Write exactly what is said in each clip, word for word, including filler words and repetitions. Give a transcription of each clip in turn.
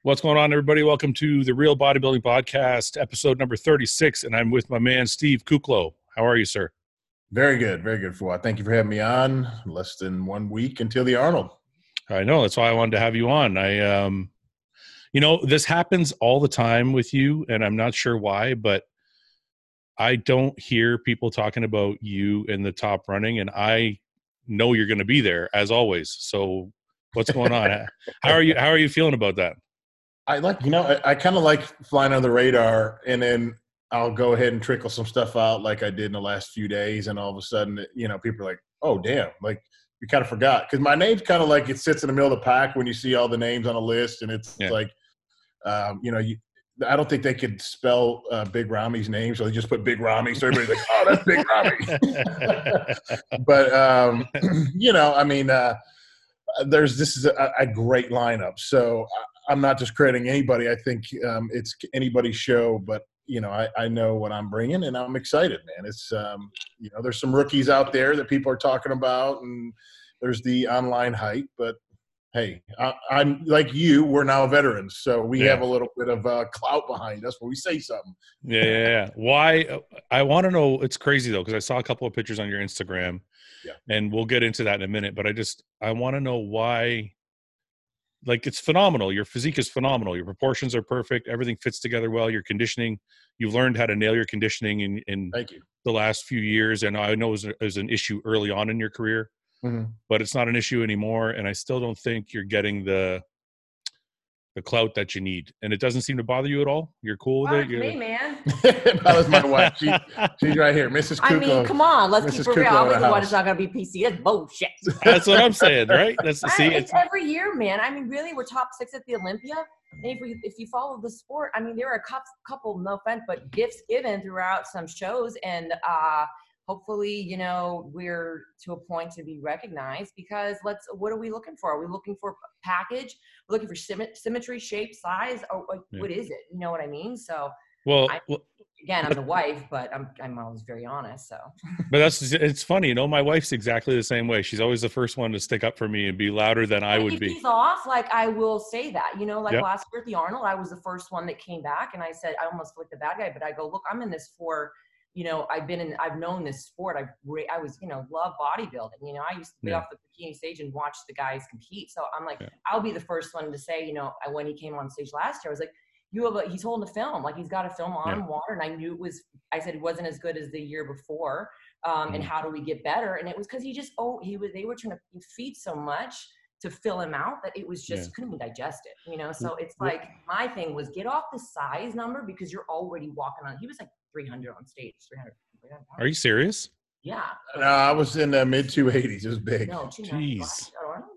What's going on, everybody? Welcome to the Real Bodybuilding Podcast, episode number thirty-six, and I'm with my man, Steve Kuklo. How are you, sir? Very good. Very good, Fouad. Thank you for having me on. Less than one week until the Arnold. I know. That's why I wanted to have you on. I, um, you know, this happens all the time with you, and I'm not sure why, but I don't hear people talking about you in the top running, and I know you're going to be there as always. So what's going on? How are you, how are you feeling about that? I like, you know, I, I kind of like flying under the radar, and then I'll go ahead and trickle some stuff out like I did in the last few days, and all of a sudden, you know, people are like, oh, damn, like, we kind of forgot. Because my name's kind of like it sits in the middle of the pack when you see all the names on a list, and it's yeah. like, um, you know, you, I don't think they could spell uh, Big Rami's name, so they just put Big Rami, so everybody's like, oh, that's Big Rami. But, um, you know, I mean, uh, there's this is a, a great lineup, so – I'm not discrediting anybody. I think um, it's anybody's show, but you know, I, I know what I'm bringing, and I'm excited, man. It's um, you know, there's some rookies out there that people are talking about, and there's the online hype. But hey, I, I'm like you. We're now veterans, so we yeah. have a little bit of uh, clout behind us when we say something. Yeah, yeah, yeah. Why? I want to know. It's crazy though, because I saw a couple of pictures on your Instagram, yeah. and we'll get into that in a minute. But I just I want to know why. Like, it's phenomenal. Your physique is phenomenal. Your proportions are perfect. Everything fits together well. Your conditioning, you've learned how to nail your conditioning in, in Thank you. the last few years. And I know it was, it was an issue early on in your career, mm-hmm. but it's not an issue anymore. And I still don't think you're getting the the clout that you need. And it doesn't seem to bother you at all. You're cool with Fuck it. You're... me, man. That was my wife. She, she's right here. Missus Kuklo. I mean, come on. Let's Missus keep it real. Kuklo Obviously, what it's not going to be P C. That's bullshit. That's what I'm saying, right? That's right. see, it's, it's every year, man. I mean, really, we're top six at the Olympia. And if, we, if you follow the sport, I mean, there are a couple, couple, no offense, but gifts given throughout some shows. And uh, hopefully, you know, we're to a point to be recognized, because let's, what are we looking for? Are we looking for package? We're looking for symmet- symmetry, shape, size, or like, yeah. what is it? You know what I mean? So, well, I, well again, I'm the wife, but I'm I'm always very honest. So, but that's it's funny, you know. My wife's exactly the same way. She's always the first one to stick up for me and be louder than I would if be. He's off, like I will say that, you know, like yep. last year at the Arnold, I was the first one that came back, and I said I almost felt like the bad guy, but I go, look, I'm in this for. You know, I've been in, I've known this sport. I've, re- I was, you know, love bodybuilding. You know, I used to be yeah. off the bikini stage and watch the guys compete. So I'm like, yeah. I'll be the first one to say, you know, when he came on stage last year, I was like, you have a, he's holding a film, like he's got a film on yeah. water. And I knew it was, I said it wasn't as good as the year before. Um, mm. And how do we get better? And it was because he just, oh, he was, they were trying to feed so much to fill him out that it was just yeah. couldn't be digested, you know? So it's like, my thing was get off the size number, because you're already walking on, he was like three hundred on stage, three hundred. Are you serious? Yeah. No, I was in the mid two eighties. It was big. No, jeez.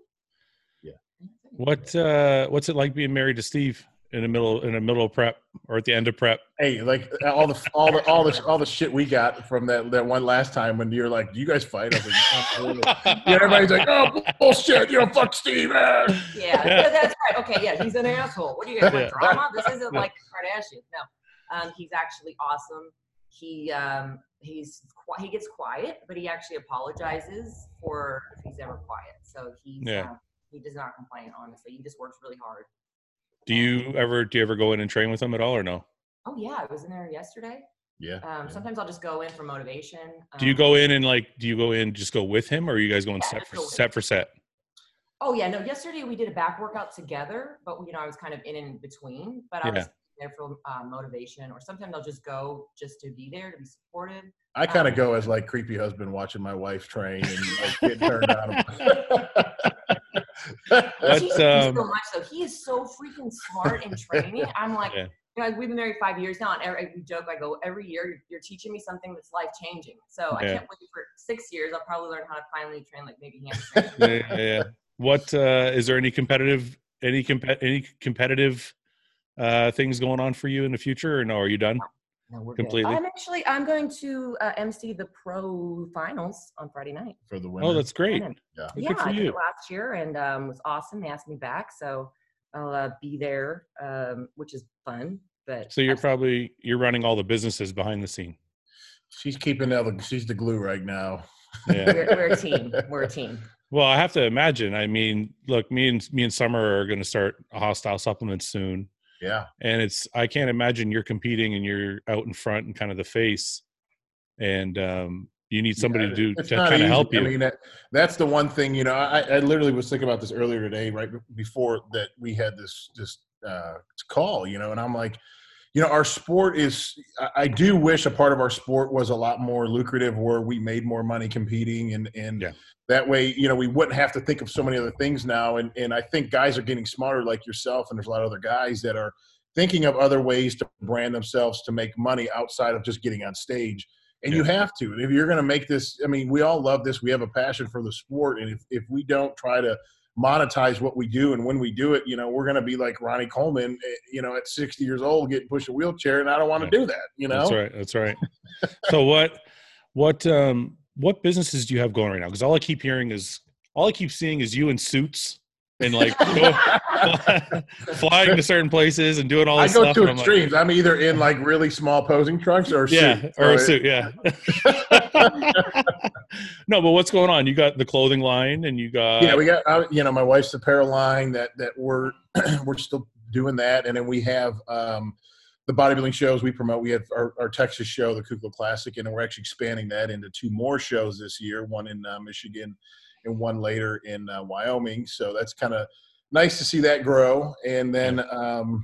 Yeah. What, uh, what's it like being married to Steve in the middle, in the middle of prep or at the end of prep? Hey, like all the, all the, all the, all the shit we got from that, that one last time when you're like, do you guys fight? I was like, oh, yeah, everybody's like, oh, bullshit, you know, fuck Steve, man. Yeah, yeah, that's right. Okay, yeah, he's an asshole. What do you guys want, yeah. drama? This isn't like Kardashian. No, um, he's actually awesome. He, um, he's, he gets quiet, but he actually apologizes for if he's ever quiet. So he's, yeah. um, he does not complain, honestly. He just works really hard. Do you ever do you ever go in and train with him at all, or no? Oh yeah, I was in there yesterday. Yeah. Um, yeah. Sometimes I'll just go in for motivation. Um, do you go in and like? Do you go in just go with him, or are you guys going yeah, set for set for set? Oh yeah, no. Yesterday we did a back workout together, but you know I was kind of in and between. But I yeah. was there for uh, motivation, or sometimes I'll just go just to be there to be supported. I kind of um, go as like creepy husband watching my wife train and like get turned on. What, he um, so much though. He is so freaking smart in training. I'm like, yeah. you know, we've been married five years now, and every we joke. I go, every year you're, you're teaching me something that's life changing. So yeah. I can't wait for six years. I'll probably learn how to finally train like maybe hamstring. yeah, yeah. What uh, is there any competitive any comp- any competitive uh, things going on for you in the future, or no? Are you done? No, we're completely. Good. I'm actually I'm going to uh, M C the pro finals on Friday night for the women. Oh, that's great. Yeah, yeah good for I you. did it last year, and um, it was awesome. They asked me back, so I'll uh, be there, um, which is fun. But so you're probably you're running all the businesses behind the scene. She's keeping the she's the glue right now. Yeah, we're, we're a team. We're a team. Well, I have to imagine. I mean, look, me and me and Summer are going to start a Hostile Supplements soon, Yeah. and it's I can't imagine you're competing and you're out in front and kind of the face, and um, you need somebody Yeah, to do it's to not kind of easy. help I you. mean, that, that's the one thing, you know, I, I literally was thinking about this earlier today, right before that we had this, this uh, call, you know, and I'm like, you know, our sport is, I, I do wish a part of our sport was a lot more lucrative where we made more money competing. And, and Yeah. that way, you know, we wouldn't have to think of so many other things now. And, and I think guys are getting smarter like yourself. And there's a lot of other guys that are thinking of other ways to brand themselves to make money outside of just getting on stage. And Yeah. you have to. And if you're going to make this, I mean, we all love this. We have a passion for the sport. And if, if we don't try to monetize what we do, and when we do it, you know, we're going to be like Ronnie Coleman, you know, at sixty years old, getting pushed a wheelchair. And I don't want Yeah. to do that, you know? That's right. That's right. So what, what, um, what businesses do you have going right now? Because all I keep hearing is, all I keep seeing is you in suits and like go, flying to certain places and doing all this I go stuff. to I'm extremes. like, I'm either in like really small posing trunks or yeah, suit. or a So suit. Yeah. No, but what's going on? You got the clothing line and you got, yeah, we got, uh, you know, my wife's apparel line that, that we're, we're still doing that. And then we have, um, the bodybuilding shows we promote. We have our, our Texas show, the Kukla Classic, and we're actually expanding that into two more shows this year, one in uh, Michigan and one later in uh, Wyoming. So that's kind of nice to see that grow. And then um,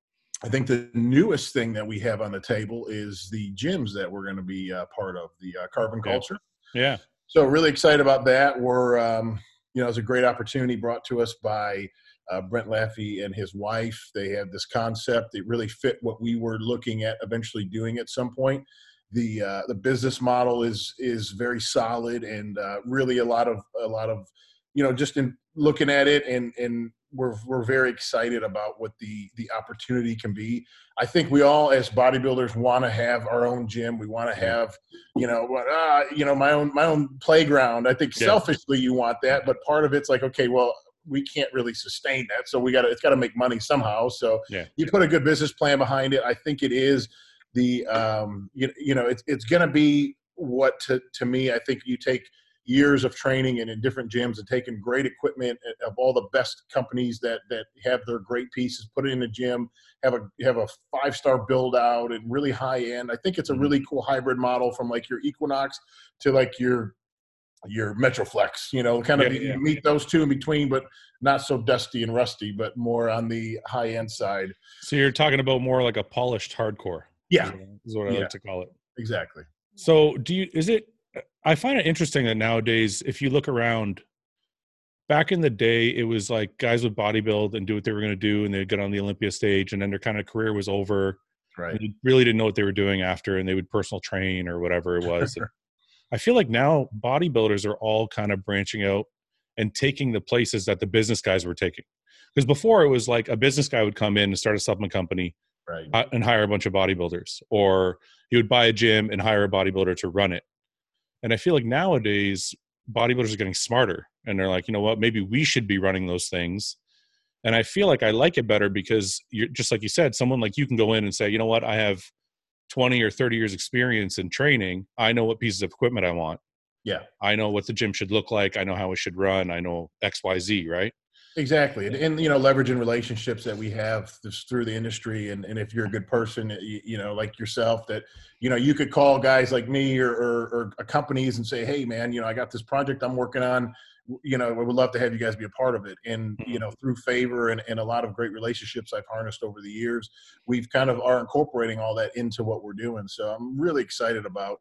I think the newest thing that we have on the table is the gyms that we're going to be uh, part of, the uh, Carbon yeah. Culture. Yeah. So really excited about that. We're, um, you know, it's a great opportunity brought to us by Uh, Brent Laffey and his wife. They have this concept that really fit what we were looking at eventually doing at some point. The uh, the business model is is very solid and uh, really a lot of a lot of you know just in looking at it and and we're we're very excited about what the the opportunity can be. I think we all as bodybuilders want to have our own gym. We want to have you know what uh, you know my own my own playground. I think Yeah. selfishly you want that, but part of it's like okay, well, we can't really sustain that. So we got to, it's got to make money somehow. So Yeah. you put a good business plan behind it. I think it is the, um, you, you know, it's, it's going to be what to, to me, I think you take years of training and in different gyms and taking great equipment of all the best companies that, that have their great pieces, put it in a gym, have a, have a five-star build out and really high end. I think it's a really cool hybrid model from like your Equinox to like your, your Metroflex, you know, kind of Yeah, you yeah. meet those two in between, but not so dusty and rusty, but more on the high end side. So you're talking about more like a polished hardcore. Yeah. Is what, is what I Yeah. like to call it. Exactly. So do you, is it, I find it interesting that nowadays, if you look around, back in the day, it was like guys would bodybuild and do what they were going to do and they'd get on the Olympia stage and then their kind of career was over. Right. And they really didn't know what they were doing after and they would personal train or whatever it was. And I feel like now bodybuilders are all kind of branching out and taking the places that the business guys were taking. Because before it was like a business guy would come in and start a supplement company Right. uh, and hire a bunch of bodybuilders, or he would buy a gym and hire a bodybuilder to run it. And I feel like nowadays bodybuilders are getting smarter and they're like, you know what, maybe we should be running those things. And I feel like I like it better because you're just like you said, someone like you can go in and say, you know what, I have twenty or thirty years experience in training. I know what pieces of equipment I want. Yeah, I know what the gym should look like. I know how it should run. I know X, Y, Z, right? exactly. And, and, you know, leveraging relationships that we have this, through the industry. And, and if you're a good person, you, you know, like yourself, that, you know, you could call guys like me or, or, or companies and say, hey man, you know, I got this project I'm working on, you know, we would love to have you guys be a part of it. And, you know, through favor and, and a lot of great relationships I've harnessed over the years, we've kind of are incorporating all that into what we're doing. So I'm really excited about,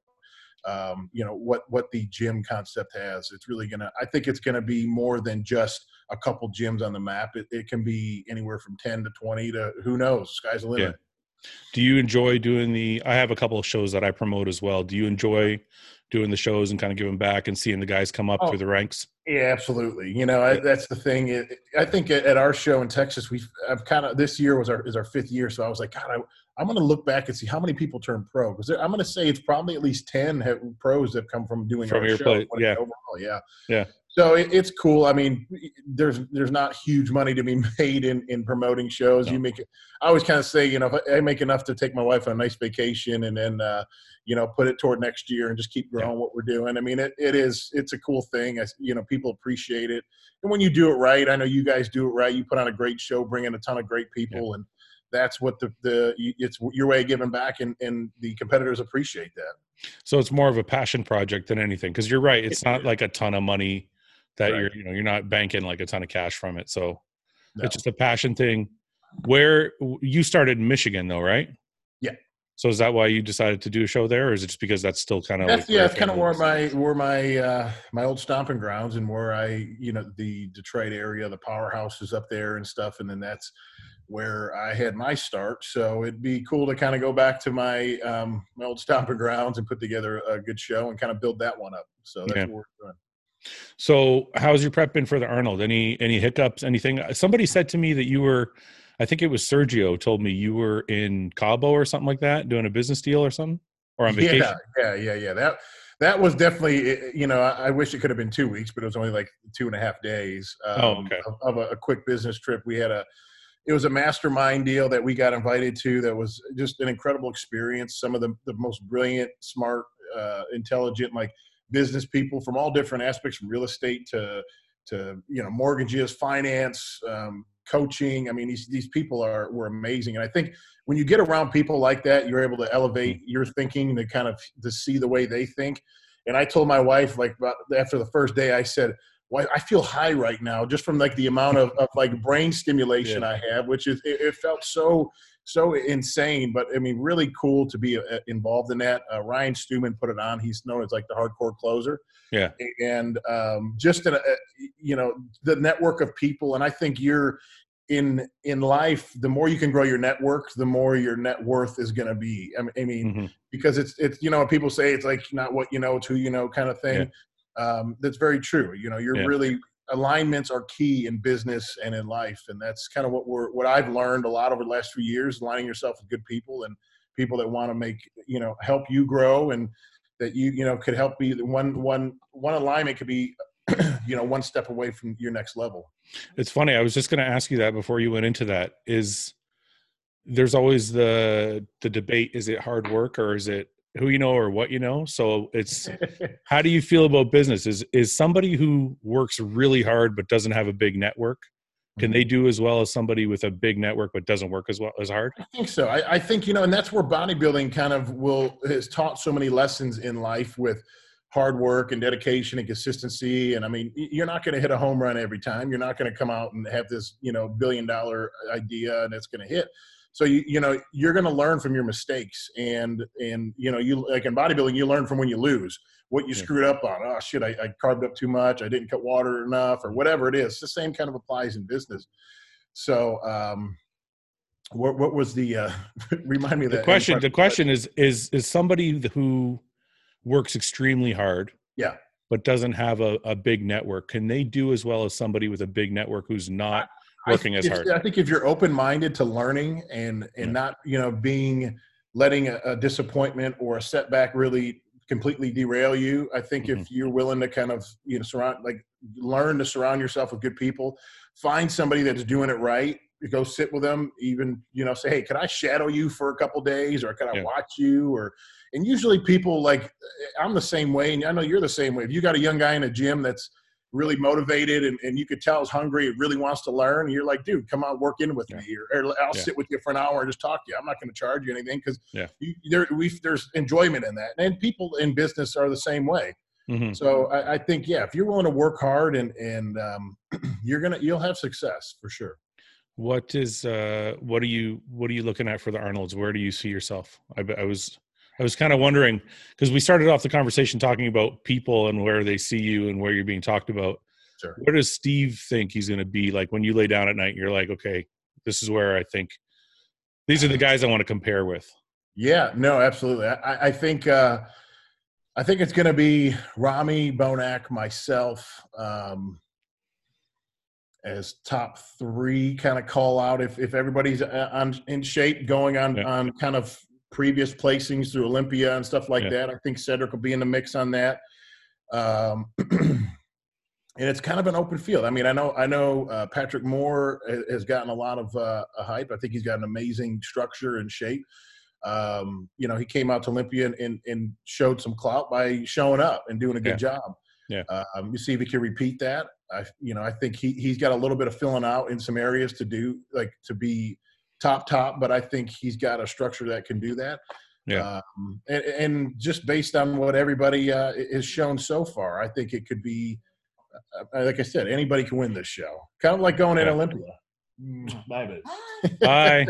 um, you know, what, what the gym concept has. It's really going to, I think it's going to be more than just a couple gyms on the map. It, it can be anywhere from ten to twenty to who knows, sky's the limit. Yeah. Do you enjoy doing the, I have a couple of shows that I promote as well. Do you enjoy doing the shows and kind of giving back and seeing the guys come up Oh, through the ranks? Yeah, absolutely. You know, I, that's the thing. It, I think at, at our show in Texas, we've I've kind of this year was our is our fifth year, so I was like, God, I, I'm going to look back and see how many people turn pro because I'm going to say it's probably at least ten have, pros that come from doing From our your show plate, yeah. overall. Yeah, Yeah. So it, it's cool. I mean, there's there's not huge money to be made in, in promoting shows. No. You make it. I always kind of say, you know, if I, I make enough to take my wife on a nice vacation and then, uh, you know, put it toward next year and just keep growing Yeah. what we're doing. I mean, it, it is it's a cool thing. I, you know, people appreciate it, and when you do it right, I know you guys do it right. You put on a great show, bring in a ton of great people, yeah. and that's what the the it's your way of giving back, and and the competitors appreciate that. So it's more of a passion project than anything, because you're right. It's not like a ton of money that Right. you're, you know, you're not banking like a ton of cash from it. So No. it's just a passion thing. Where you started in Michigan though, right? Yeah. So is that why you decided to do a show there, or is it just because that's still kind of That's, like yeah, it's kind of where my where my uh, my old stomping grounds, and where I, you know, the Detroit area, the powerhouse is up there and stuff, and then that's where I had my start. So it'd be cool to kind of go back to my um, my old stomping grounds and put together a good show and kind of build that one up. So that's Yeah. what we're doing. So how's your prep been for the Arnold? Any any hiccups? Anything? Somebody said to me that you were, I think it was Sergio told me you were in Cabo or something like that, doing a business deal or something, or on vacation. Yeah, yeah, yeah, yeah. That that was definitely, you know, I, I wish it could have been two weeks, but it was only like two and a half days um, Oh, okay. of, of a, a quick business trip. We had a, it was a mastermind deal that we got invited to. That was just an incredible experience. Some of the, the most brilliant, smart, uh, intelligent, like business people from all different aspects, from real estate to, to, you know, mortgages, finance, um, coaching. I mean, these, these people are, were amazing. And I think when you get around people like that, you're able to elevate your thinking to kind of, to see the way they think. And I told my wife, like, about, after the first day, I said, well, I feel high right now just from like the amount of, of like brain stimulation Yeah. I have, which is, it, it felt so, so insane, but I mean, really cool to be uh, involved in that. Uh, Ryan Stewman put it on. He's known as like the hardcore closer. Yeah. And um, just, a, you know, the network of people. And I think you're in, in life, the more you can grow your network, the more your net worth is going to be. I mean, I mean Mm-hmm. because it's, it's, you know, people say it's like not what you know, it's who you know kind of thing. Yeah. Um, that's very true. You know, you're yeah. really, alignments are key in business and in life. And that's kind of what we're, what I've learned a lot over the last few years, aligning yourself with good people and people that want to make, you know, help you grow, and that you, you know, could help be one, one, one alignment could be, you know, one step away from your next level. It's funny. I was just going to ask you that before you went into that. Is there's always the, the debate, is it hard work or is it who you know or what you know? So it's, how do you feel about business? Is, is somebody who works really hard but doesn't have a big network, can they do as well as somebody with a big network but doesn't work as well as hard? I think so. I, I think, you know, and that's where bodybuilding kind of will, has taught so many lessons in life with hard work and dedication and consistency. And I mean, you're not going to hit a home run every time. You're not going to come out and have this, you know, billion dollar idea and it's going to hit. So, you, you know, you're going to learn from your mistakes, and, and, you know, you like in bodybuilding, you learn from when you lose, what you yeah. screwed up on. Oh shit, I, I carved up too much. I didn't cut water enough, or whatever it is. The same kind of applies in business. So, um, what, what was the, uh, remind me of the that question. The question is, is, is somebody who works extremely hard, yeah, but doesn't have a, a big network, can they do as well as somebody with a big network who's not working as hard? I think if you're open-minded to learning and, and yeah. not, you know, being, letting a, a disappointment or a setback really completely derail you. I think mm-hmm. if you're willing to kind of, you know, surround, like learn to surround yourself with good people, find somebody that's doing it right, go sit with them, even, you know, say, hey, could I shadow you for a couple days, or could I yeah. watch you? Or, and usually people, like, I'm the same way. And I know you're the same way. If you got a young guy in a gym that's really motivated and, and you could tell he's hungry and really wants to learn, and you're like, dude, come on, work in with yeah. me here, or I'll yeah. sit with you for an hour and just talk to you. I'm not going to charge you anything, because yeah. there, we, there's enjoyment in that. And people in business are the same way. Mm-hmm. So I, I think, yeah, if you're willing to work hard, and, and um, you're going to, you'll have success for sure. What is, uh, what are you, what are you looking at for the Arnolds? Where do you see yourself? I, I was, I was kind of wondering, because we started off the conversation talking about people and where they see you and where you're being talked about. Sure. Where does Steve think he's going to be? Like when you lay down at night, you're like, okay, this is where I think these are the guys I want to compare with. Yeah, no, absolutely. I, I think, uh, I think it's going to be Rami, Bonac, myself, um, as top three, kind of call out if, if everybody's on, in shape, going on, yeah. on kind of previous placings through Olympia and stuff like yeah. that. I think Cedric will be in the mix on that. Um, and it's kind of an open field. I mean, I know I know uh, Patrick Moore has gotten a lot of uh, a hype. I think he's got an amazing structure and shape. Um, you know, he came out to Olympia and, and, and showed some clout by showing up and doing a good Yeah. job. Yeah. Um, you see if he can repeat that. I, you know, I think he he's got a little bit of filling out in some areas to do, like to be top top. But I think he's got a structure that can do that. Yeah. Um, and, and just based on what everybody uh, has shown so far, I think it could be. Uh, like I said, anybody can win this show. Kind of like going Yeah. in Olympia. Mm, bye, Bye.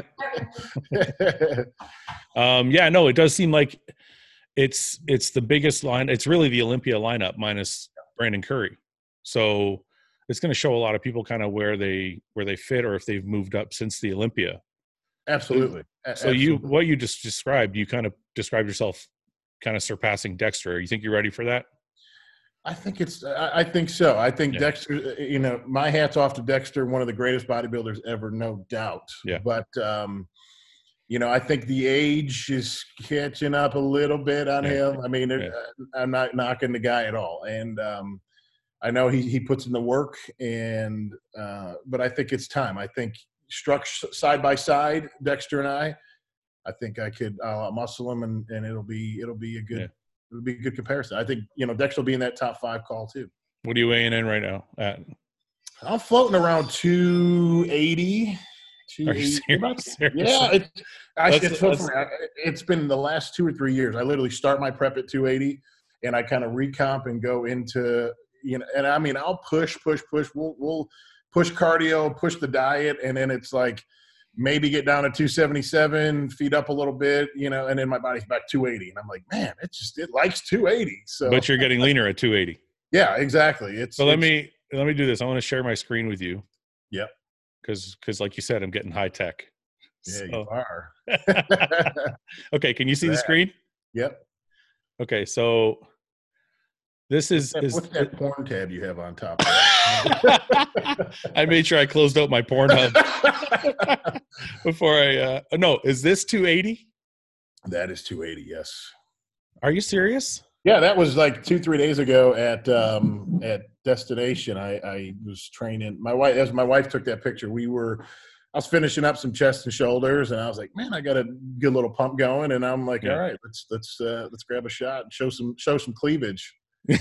babe. Um, yeah, no, it does seem like it's it's the biggest line. It's really the Olympia lineup minus Brandon Curry. So it's going to show a lot of people kind of where they where they fit or if they've moved up since the Olympia. Absolutely. So Absolutely. you what you just described, you kind of described yourself kind of surpassing Dexter. You think you're ready for that? I think it's. I I think so. I think Yeah. Dexter. You know, my hat's off to Dexter, one of the greatest bodybuilders ever, no doubt. Yeah. But um, you know, I think the age is catching up a little bit on Yeah. him. I mean, it, I'm not knocking the guy at all, and um, I know he he puts in the work, and uh, but I think it's time. I think struck side by side, Dexter and I. I think I could uh, muscle him, and, and it'll be it'll be a good. Yeah. It'll be a good comparison. I think, you know, Dexter will be in that top five call too. What are you weighing in right now at? I'm floating around two eighty. Are you serious? Seriously? Yeah, it, I, That's- it's, so that's- funny. I- it's been the last two or three years. I literally start my prep at two eighty, and I kind of recomp and go into, you know, and I mean, I'll push, push, push. We'll, we'll push cardio, push the diet, and then it's like maybe get down to two seventy-seven, feed up a little bit, you know, and then my body's back two eighty. And I'm like, man, it just, it likes two eighty. So, But you're getting leaner at two eighty. yeah, exactly. It's So let it's- me let me do this. I want to share my screen with you. Yep. Because because like you said, I'm getting high tech. Yeah, you So- are. Okay, can you see the That. screen? Yep. Okay, so this is, What's is that, what's that porn tab you have on top? I made sure I closed out my Pornhub before I uh no, is this two eighty? That is two eighty. Yes. Are you serious? Yeah, that was like two, three days ago at um, at Destination. I, I was training. My wife, as my wife took that picture, we were. I was finishing up some chest and shoulders, and I was like, "Man, I got a good little pump going." And I'm like, Yeah. "All right, let's let's uh, let's grab a shot and show some show some cleavage." Do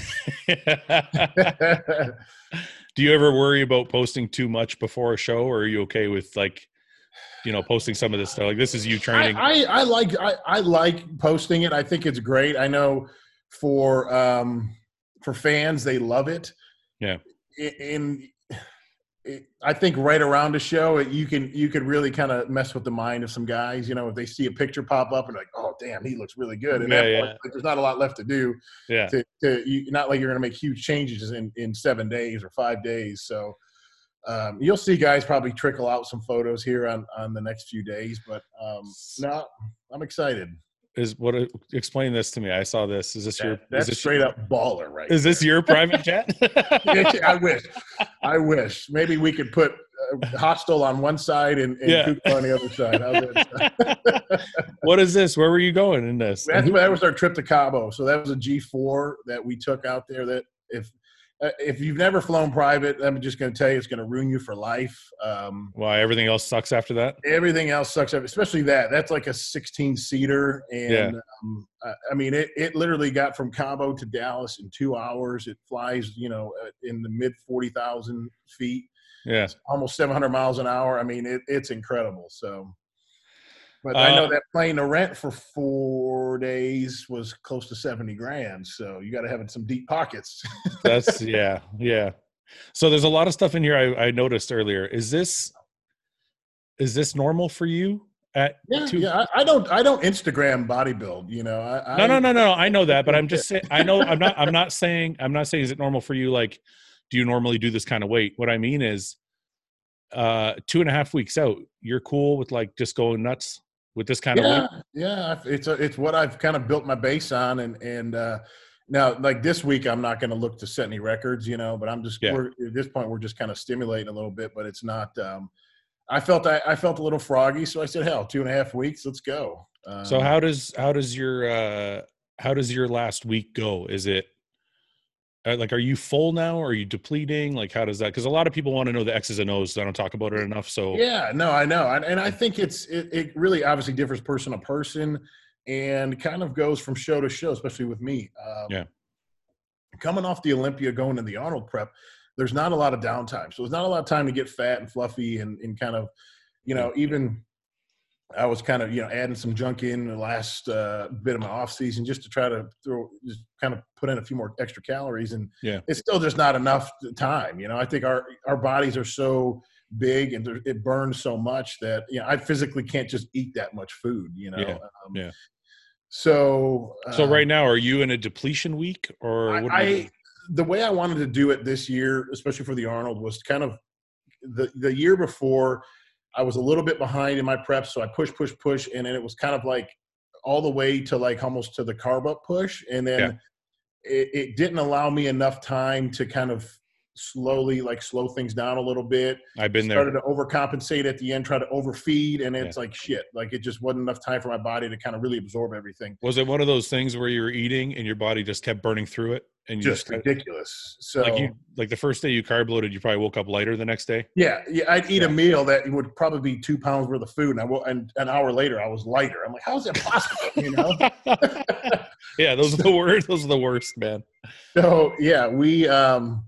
you ever worry about posting too much before a show, or are you okay with like, you know, posting some of this stuff? Like this is you training. I, I, I like I, I like posting it. I think it's great. I know for um, for fans, they love it. Yeah. And I think right around the show, you can you can really kind of mess with the mind of some guys. You know, if they see a picture pop up and like, oh damn, he looks really good. And Yeah, that yeah. point, like, there's not a lot left to do. Yeah. To, to you, not like you're going to make huge changes in, in seven days or five days. So um, you'll see guys probably trickle out some photos here on, on the next few days. But um, no, I'm excited. Is what? Explain this to me. I saw this. Is this That, your? that's is this straight up baller, right? Is this your private jet? I wish. I wish. Maybe we could put uh, Hostel on one side and, and Yeah. Kuka on the other side. How's that? What is this? Where were you going in this? That's, that was our trip to Cabo. So that was a G four that we took out there. That if uh, if you've never flown private, I'm just going to tell you, it's going to ruin you for life. Um, Why everything else sucks after that? everything else sucks up, especially that. That's like a sixteen seater, and Yeah. um, I, I mean, it it literally got from Cabo to Dallas in two hours. It flies, you know, uh, in the mid forty thousand feet. Yeah. Almost seven hundred miles an hour. I mean, it, it's incredible. So, but I know Uh, that plane to rent for four days was close to seventy grand. So you got to have some deep pockets. That's yeah, yeah. So there's a lot of stuff in here I, I noticed earlier. Is this is this normal for you? At yeah, two, yeah. I, I don't, I don't Instagram bodybuild. You know, I, no, I, no, no, no, no. I know that, but I'm just saying. I know. I'm not. I'm not saying. I'm not saying. Is it normal for you? Like, do you normally do this kind of weight? What I mean is, uh, two and a half weeks out, you're cool with like just going nuts with this kind of Yeah, weight. yeah. It's a, it's what I've kind of built my base on, and and uh, now like this week, I'm not going to look to set any records, you know. But I'm just Yeah. we're, at this point, we're just kind of stimulating a little bit, but it's not. Um, I felt I, I felt a little froggy, so I said, "Hell, two and a half weeks, let's go." Um, So how does how does your uh how does your last week go? Is it Uh, like, are you full now, or are you depleting? Like, how does that? Because a lot of people want to know the X's and O's. So I don't talk about it enough. So Yeah, no, I know. And, and I think it's, it, it really obviously differs person to person and kind of goes from show to show, especially with me. Um, yeah, coming off the Olympia, going to the Arnold prep, there's not a lot of downtime. So there's not a lot of time to get fat and fluffy and, and kind of, you know, yeah, even I was kind of, you know, adding some junk in the last uh, bit of my off season just to try to throw, just kind of put in a few more extra calories. And yeah, it's still just not enough time. You know, I think our, our bodies are so big and it burns so much that, you know, I physically can't just eat that much food, you know? yeah, Um, yeah. so, So um, right now, are you in a depletion week, or I, what are you I doing? the way I wanted to do it this year, especially for the Arnold, was kind of the the year before. I was a little bit behind in my prep, so I push, push, push, and then it was kind of like all the way to like almost to the carb up push, and Yeah, then it, it didn't allow me enough time to kind of slowly like slow things down a little bit. I've been Started there. to overcompensate at the end, try to overfeed, and Yeah. it's like shit. Like it just wasn't enough time for my body to kind of really absorb everything. Was it one of those things where you were eating and your body just kept burning through it, and you just Just had, ridiculous. like So you like the first day you carb loaded, you probably woke up lighter the next day? yeah, yeah, I'd eat a Yeah. meal that would probably be two pounds worth of food, and I will, and an hour later I was lighter. I'm like, how is that possible? You know. Yeah, those are the worst. Those are the worst, man. So yeah, we um,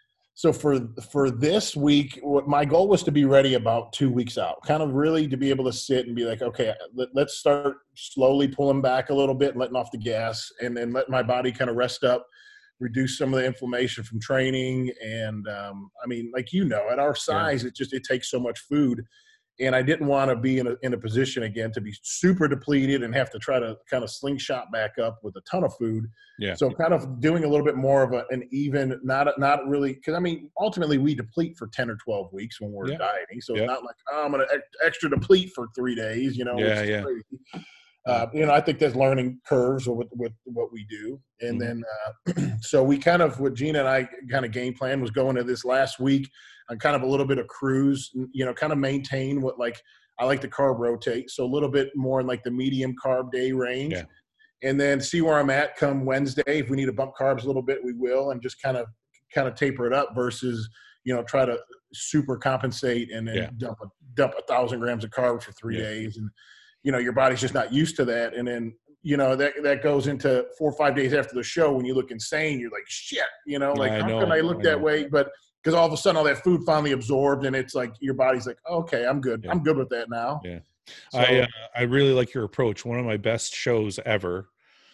so for for this week, what my goal was to be ready about two weeks out, kind of really to be able to sit and be like, okay, let, let's start slowly pulling back a little bit, letting off the gas, and then let my body kind of rest up, reduce some of the inflammation from training. And um, I mean, like, you know, at our Yeah. size, it just, it takes so much food. And I didn't want to be in a, in a position again to be super depleted and have to try to kind of slingshot back up with a ton of food. Yeah. So kind of doing a little bit more of a, an even, not, not really, because I mean, ultimately we deplete for ten or twelve weeks when we're Yeah. dieting. So Yeah. it's not like, oh, I'm going to ex- extra deplete for three days, you know, Yeah, which is yeah. crazy. Uh, you know, I think there's learning curves with, with what we do. And Mhm. then, uh, so we kind of, what Gina and I kind of game plan was going to this last week on kind of a little bit of cruise, you know, kind of maintain what, like, I like to carb rotate. So a little bit more in like the medium carb day range. Yeah. And then see where I'm at come Wednesday. If we need to bump carbs a little bit, we will, and just kind of, kind of taper it up versus, you know, try to super compensate and then Yeah. dump a, dump a thousand grams of carbs for three Yeah. days. And, you know, your body's just not used to that. And then, you know, that, that goes into four or five days after the show when you look insane, you're like, shit, you know, like, I how know, can I look I that know. way? But because all of a sudden all that food finally absorbed and it's like, your body's like, okay, I'm good. Yeah. I'm good with that now. Yeah. So, I uh, I really like your approach. One of my best shows ever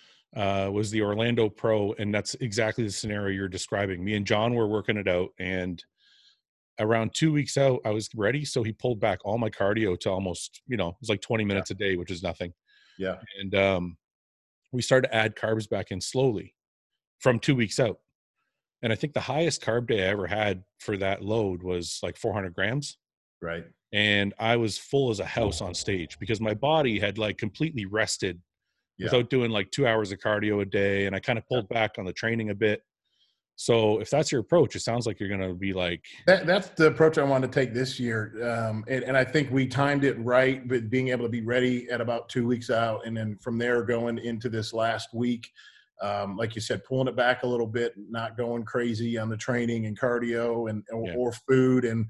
uh, was the Orlando Pro, and that's exactly the scenario you're describing. Me and John were working it out, and around two weeks out, I was ready. So he pulled back all my cardio to almost, you know, it was like twenty minutes a day, which is nothing. yeah. And um, we started to add carbs back in slowly from two weeks out. And I think the highest carb day I ever had for that load was like four hundred grams. Right. And I was full as a house on stage because my body had like completely rested Yeah. without doing like two hours of cardio a day. And I kind of pulled back on the training a bit. So if that's your approach, it sounds like you're going to be like, That, that's the approach I wanted to take this year. Um, and, and I think we timed it right, but being able to be ready at about two weeks out. And then from there going into this last week, um, like you said, pulling it back a little bit, not going crazy on the training and cardio and, or, Yeah. or food. And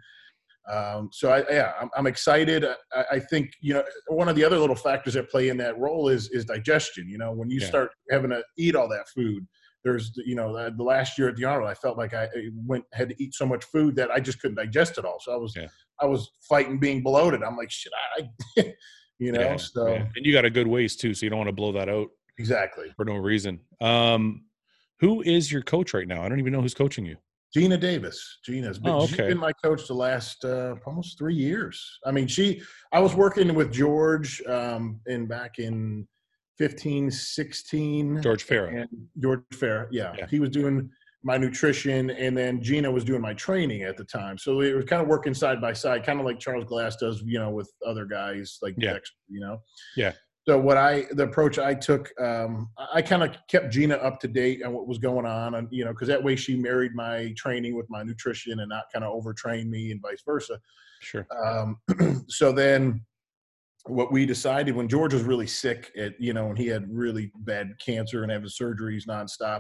um, so I, yeah, I'm, I'm excited. I, I think, you know, one of the other little factors that play in that role is, is digestion. You know, when you Yeah. start having to eat all that food, there's, you know, the last year at the Arnold, I felt like I went, had to eat so much food that I just couldn't digest it all. So I was, Yeah. I was fighting being bloated. I'm like, shit, I, you know, yeah, so yeah. And you got a good waist too. So you don't want to blow that out exactly. for no reason. Um, who is your coach right now? I don't even know who's coaching you. Gina Davis. Gina's been, Oh, she's okay. been my coach the last uh, almost three years. I mean, she, I was working with George um, in back in fifteen, sixteen. George Farah. And George Farah, yeah. Yeah. He was doing my nutrition, and then Gina was doing my training at the time. So it was kind of working side by side, kind of like Charles Glass does, you know, with other guys like Yeah. Dexter, you know. Yeah. So what I, the approach I took, um, I kind of kept Gina up to date on what was going on, and you know, because that way she married my training with my nutrition and not kind of overtrain me and vice versa. Sure. Um, so then what we decided when George was really sick, at, you know, and he had really bad cancer and having surgeries nonstop,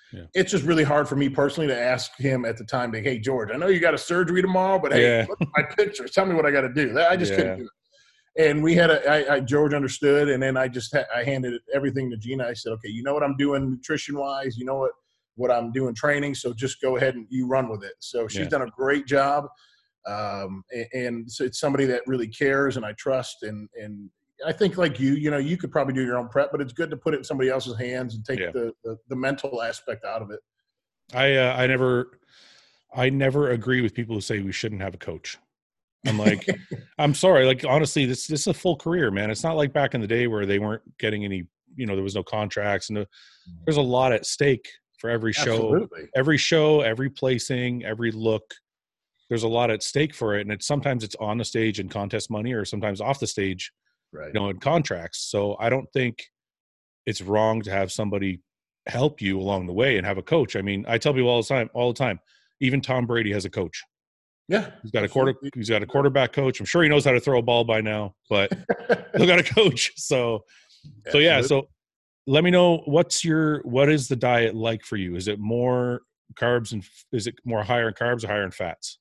Yeah. It's just really hard for me personally to ask him at the time, like, hey, George, I know you got a surgery tomorrow, but hey, Yeah. look at my pictures. Tell me what I got to do. I just Yeah. couldn't do it. And we had a, I, I, George understood. And then I just, ha- I handed everything to Gina. I said, okay, you know what I'm doing nutrition wise, you know what, what I'm doing training. So just go ahead and you run with it. So she's Yeah. done a great job. Um, and, and so it's somebody that really cares and I trust. And, and I think like you, you know, you could probably do your own prep, but it's good to put it in somebody else's hands and take Yeah. the, the, the mental aspect out of it. I, uh, I never, I never agree with people who say we shouldn't have a coach. I'm like, I'm sorry. Like, honestly, this, this is a full career, man. It's not like back in the day where they weren't getting any, you know, there was no contracts and no, there's a lot at stake for every show, Absolutely. every show, every placing, every look. There's a lot at stake for it. And it's sometimes it's on the stage and contest money or sometimes off the stage, Right. you know, in contracts. So I don't think it's wrong to have somebody help you along the way and have a coach. I mean, I tell people all the time, all the time, even Tom Brady has a coach. Yeah. He's got a quarter, he's got a quarterback coach. I'm sure he knows how to throw a ball by now, but he's got a coach. So, so yeah. So let me know what's your, what is the diet like for you? Is it more carbs and is it more higher in carbs or higher in fats?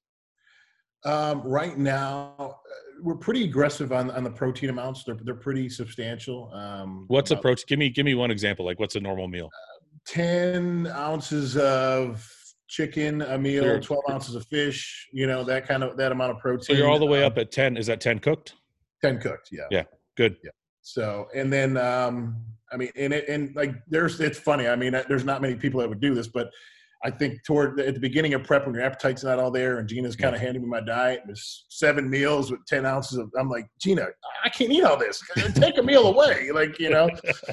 Um, right now, we're pretty aggressive on, on the protein amounts. They're they're pretty substantial. Um, what's a protein? Give me give me one example. Like, what's a normal meal? Ten ounces of chicken a meal, so twelve ounces of fish. You know, that kind of that amount of protein. So you're all the way um, up at ten. Is that ten cooked? Ten cooked. Yeah. Yeah. Good. Yeah. So and then um, I mean, and it and like there's it's funny. I mean, there's not many people that would do this, but I think toward the, at the beginning of prep when your appetite's not all there and Gina's kind of handing me my diet, there's seven meals with ten ounces of, I'm like, Gina, I can't eat all this. Take a meal away. Like, you know,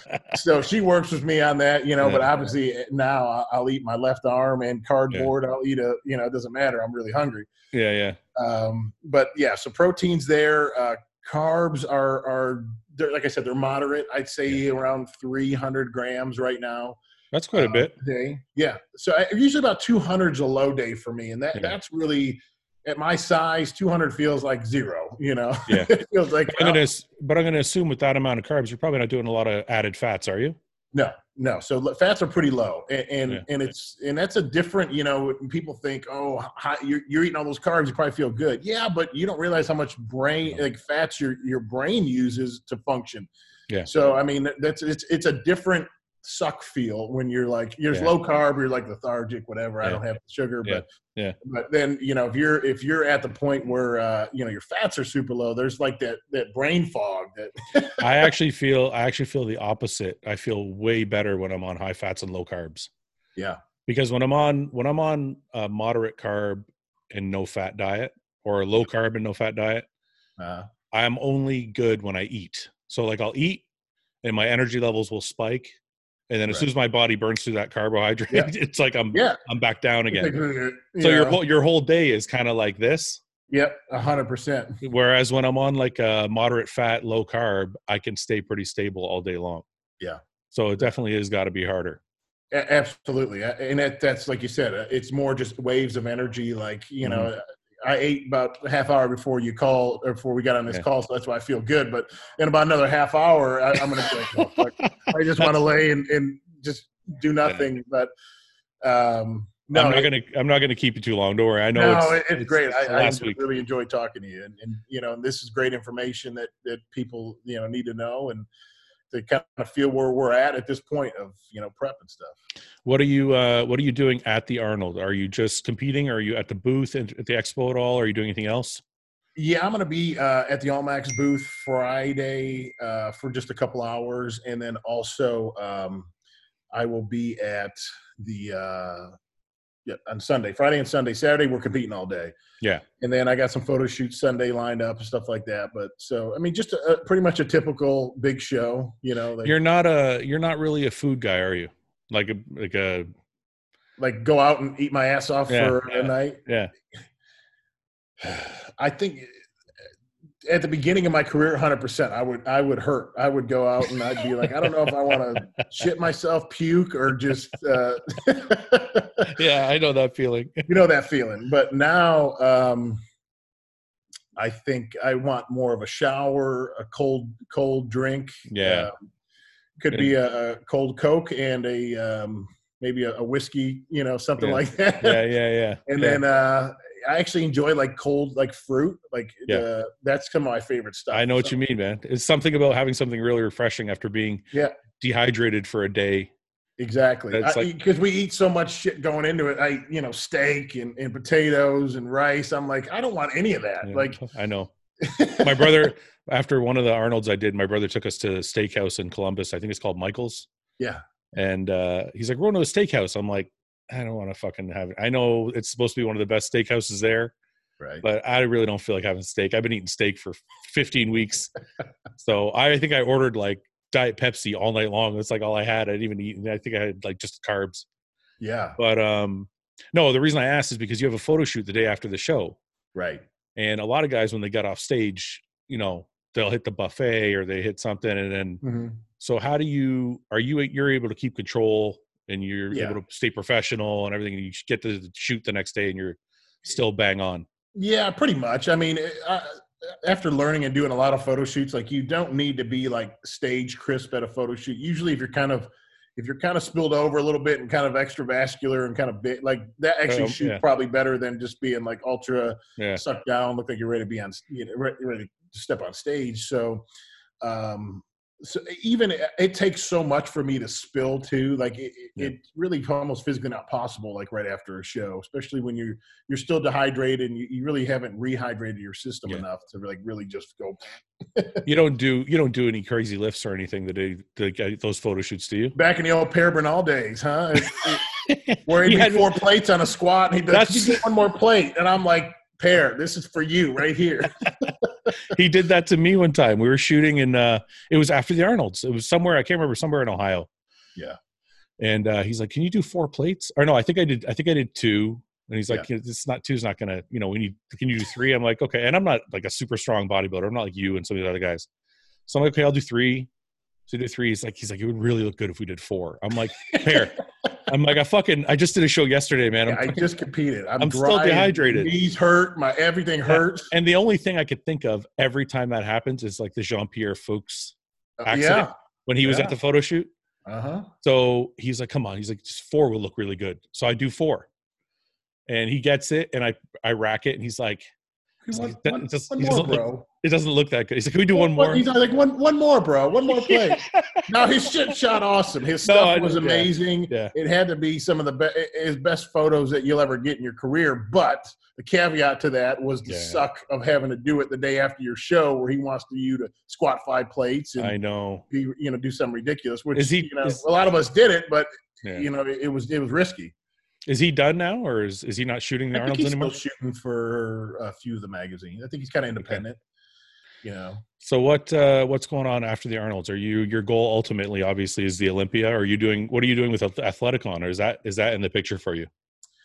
so she works with me on that, you know, Yeah. but obviously now I'll, I'll eat my left arm and cardboard. Yeah. I'll eat a, you know, it doesn't matter. I'm really hungry. Yeah. Yeah. Um, but yeah, so protein's there. Uh, carbs are, are, they're, like I said, they're moderate. I'd say yeah. around three hundred grams right now. That's quite a bit. Uh, day. Yeah. So I, usually about two hundred is a low day for me. And that, yeah. that's really, at my size, two hundred feels like zero, you know? Yeah. It feels like, but I'm going to, but I'm going to assume with that amount of carbs, you're probably not doing a lot of added fats, are you? No, no. So fats are pretty low. And, and, yeah. and it's, and that's a different, you know, when people think, oh, how, you're, you're eating all those carbs, you probably feel good. Yeah. But you don't realize how much brain, like fats your, your brain uses to function. Yeah. So, I mean, that's, it's, it's a different suck feel when you're like, you're yeah. low carb, you're like lethargic, whatever. Yeah. I don't have sugar, yeah. but yeah. But then, you know, if you're, if you're at the point where, uh, you know, your fats are super low, there's like that, that brain fog that I actually feel, I actually feel the opposite. I feel way better when I'm on high fats and low carbs. Yeah. Because when I'm on, when I'm on a moderate carb and no fat diet or a low carb and no fat diet, uh, I'm only good when I eat. So like I'll eat and my energy levels will spike. And then as right. soon as my body burns through that carbohydrate, yeah. it's like I'm yeah. I'm back down again. You so know. your whole your whole day is kind of like this. Yep, a hundred percent. Whereas when I'm on like a moderate fat, low carb, I can stay pretty stable all day long. Yeah. So it definitely has got to be harder. A- absolutely, and that, that's like you said, it's more just waves of energy. Like you know. Mm-hmm. I ate about a half hour before you call, or before we got on this yeah. call, so that's why I feel good. But in about another half hour, I, I'm going to be like, oh, fuck. I just want to lay and, and just do nothing. Yeah. But um, no, I'm not going to. I'm not going to keep you too long. Don't worry. I know no, it's, it's, it's great. It's I, I week. really enjoyed talking to you, and, and you know, this is great information that that people you know need to know and to kind of feel where we're at at this point of you know prep and stuff. What are you uh, What are you doing at the Arnold? Are you just competing? Or are you at the booth at the expo at all? Are you doing anything else? Yeah, I'm going to be uh, at the Allmax booth Friday uh, for just a couple hours, and then also um, I will be at the uh, yeah on Sunday, Friday and Sunday. Saturday we're competing all day. Yeah, and then I got some photo shoots Sunday lined up and stuff like that. But so I mean, just a, a, pretty much a typical big show. You know, like, you're not a you're not really a food guy, are you? Like a like a like go out and eat my ass off yeah, for yeah, a night. Yeah. I think at the beginning of my career, one hundred percent, I would I would hurt. I would go out and I'd be like, I don't know if I want to shit myself, puke, or just uh yeah, I know that feeling. You know that feeling. But now um I think I want more of a shower, a cold cold drink. Yeah. Um, could be a, a cold Coke and a um maybe a, a whiskey, you know, something Yeah. like that. Yeah, yeah, yeah. And yeah. then uh, I actually enjoy like cold, like fruit. Like Yeah. the, that's some of my favorite stuff. I know what So, you mean, man. It's something about having something really refreshing after being yeah, dehydrated for a day. exactly. It's like, Because we eat so much shit going into it. I, you know, steak and, and potatoes and rice. I'm like, I don't want any of that. yeah, Like, I know. My brother, after one of the Arnolds I did, my brother took us to a steakhouse in Columbus. I think it's called Michael's. yeah, And uh, he's like, we're going to a steakhouse. I'm like, I don't want to fucking have it. I know it's supposed to be one of the best steakhouses there, right. but I really don't feel like having steak. I've been eating steak for fifteen weeks. So I think I ordered like Diet Pepsi all night long. That's like all I had. I didn't even eat. I think I had like just carbs. Yeah, But um, no, the reason I asked is because you have a photo shoot the day after the show. right. And a lot of guys, when they got off stage, you know, they'll hit the buffet or they hit something. And then, Mm-hmm. so how do you, are you, you're able to keep control and you're Yeah. able to stay professional and everything. And you get to shoot the next day and you're still bang on. Yeah, pretty much. I mean, I, after learning and doing a lot of photo shoots, like you don't need to be like stage crisp at a photo shoot. Usually if you're kind of, if you're kind of spilled over a little bit and kind of extravascular and kind of big, like that actually Um, shoots yeah. probably better than just being like ultra Yeah. sucked down, look like you're ready to be on, you know, re- ready to step on stage. So, um, so even it, it takes so much for me to spill too. Like it, Yeah. it's really almost physically not possible. Like right after a show, especially when you're you're still dehydrated and you, you really haven't rehydrated your system Yeah. enough to like really just go. You don't do, you don't do any crazy lifts or anything the day, the, those photo shoots, do you? Back in the old Per Bernal days, huh? It- it- where he'd He be had- four plates on a squat, and he'd be like, That's- "You get one more plate," and I'm like, "Per, this is for you right here." He did that to me one time. We were shooting in, uh, it was after the Arnolds. It was somewhere, I can't remember, somewhere in Ohio. Yeah. And uh, he's like, can you do four plates? Or no, I think I did, I think I did two. And he's like, it's not, two's not going to, you know, we need, can you do three? I'm like, okay. And I'm not like a super strong bodybuilder. I'm not like you and some of the other guys. So I'm like, okay, I'll do three. So do three. He's like, he's like, it would really look good if we did four. I'm like, fair. I'm like, I fucking, I just did a show yesterday, man. I'm Yeah, I fucking- just competed. I'm, I'm dry, still dehydrated. My knees hurt. My everything hurts. And the only thing I could think of every time that happens is like the Jean-Pierre Fuchs Uh, accident yeah. when he was Yeah. at the photo shoot. Uh huh. So he's like, come on. He's like, just four will look really good. So I do four. And he gets it and I, I rack it and he's like, he's One, like, that- one- it, just, one he more, doesn't look, bro. it doesn't look that good. He's like, can we do one more? He's like, one, one more, bro. One more plate. No, his shit shot awesome. His No, stuff I- was yeah. amazing. Yeah. It had to be some of the be- his best photos that you'll ever get in your career. But the caveat to that was the Yeah. suck of having to do it the day after your show, where he wants you to squat five plates and I know. be, you know, do something ridiculous. Which Is he- you know, is- a lot of us did it, but Yeah. you know, it, it was it was risky. Is he done now or is, is he not shooting the I think Arnolds he's anymore? still shooting for a few of the magazines. I think he's kind of independent. You know. So what, uh, what's going on after the Arnolds? Are you, your goal ultimately obviously is the Olympia. Are you doing, what are you doing with Athleticon or is that, is that in the picture for you?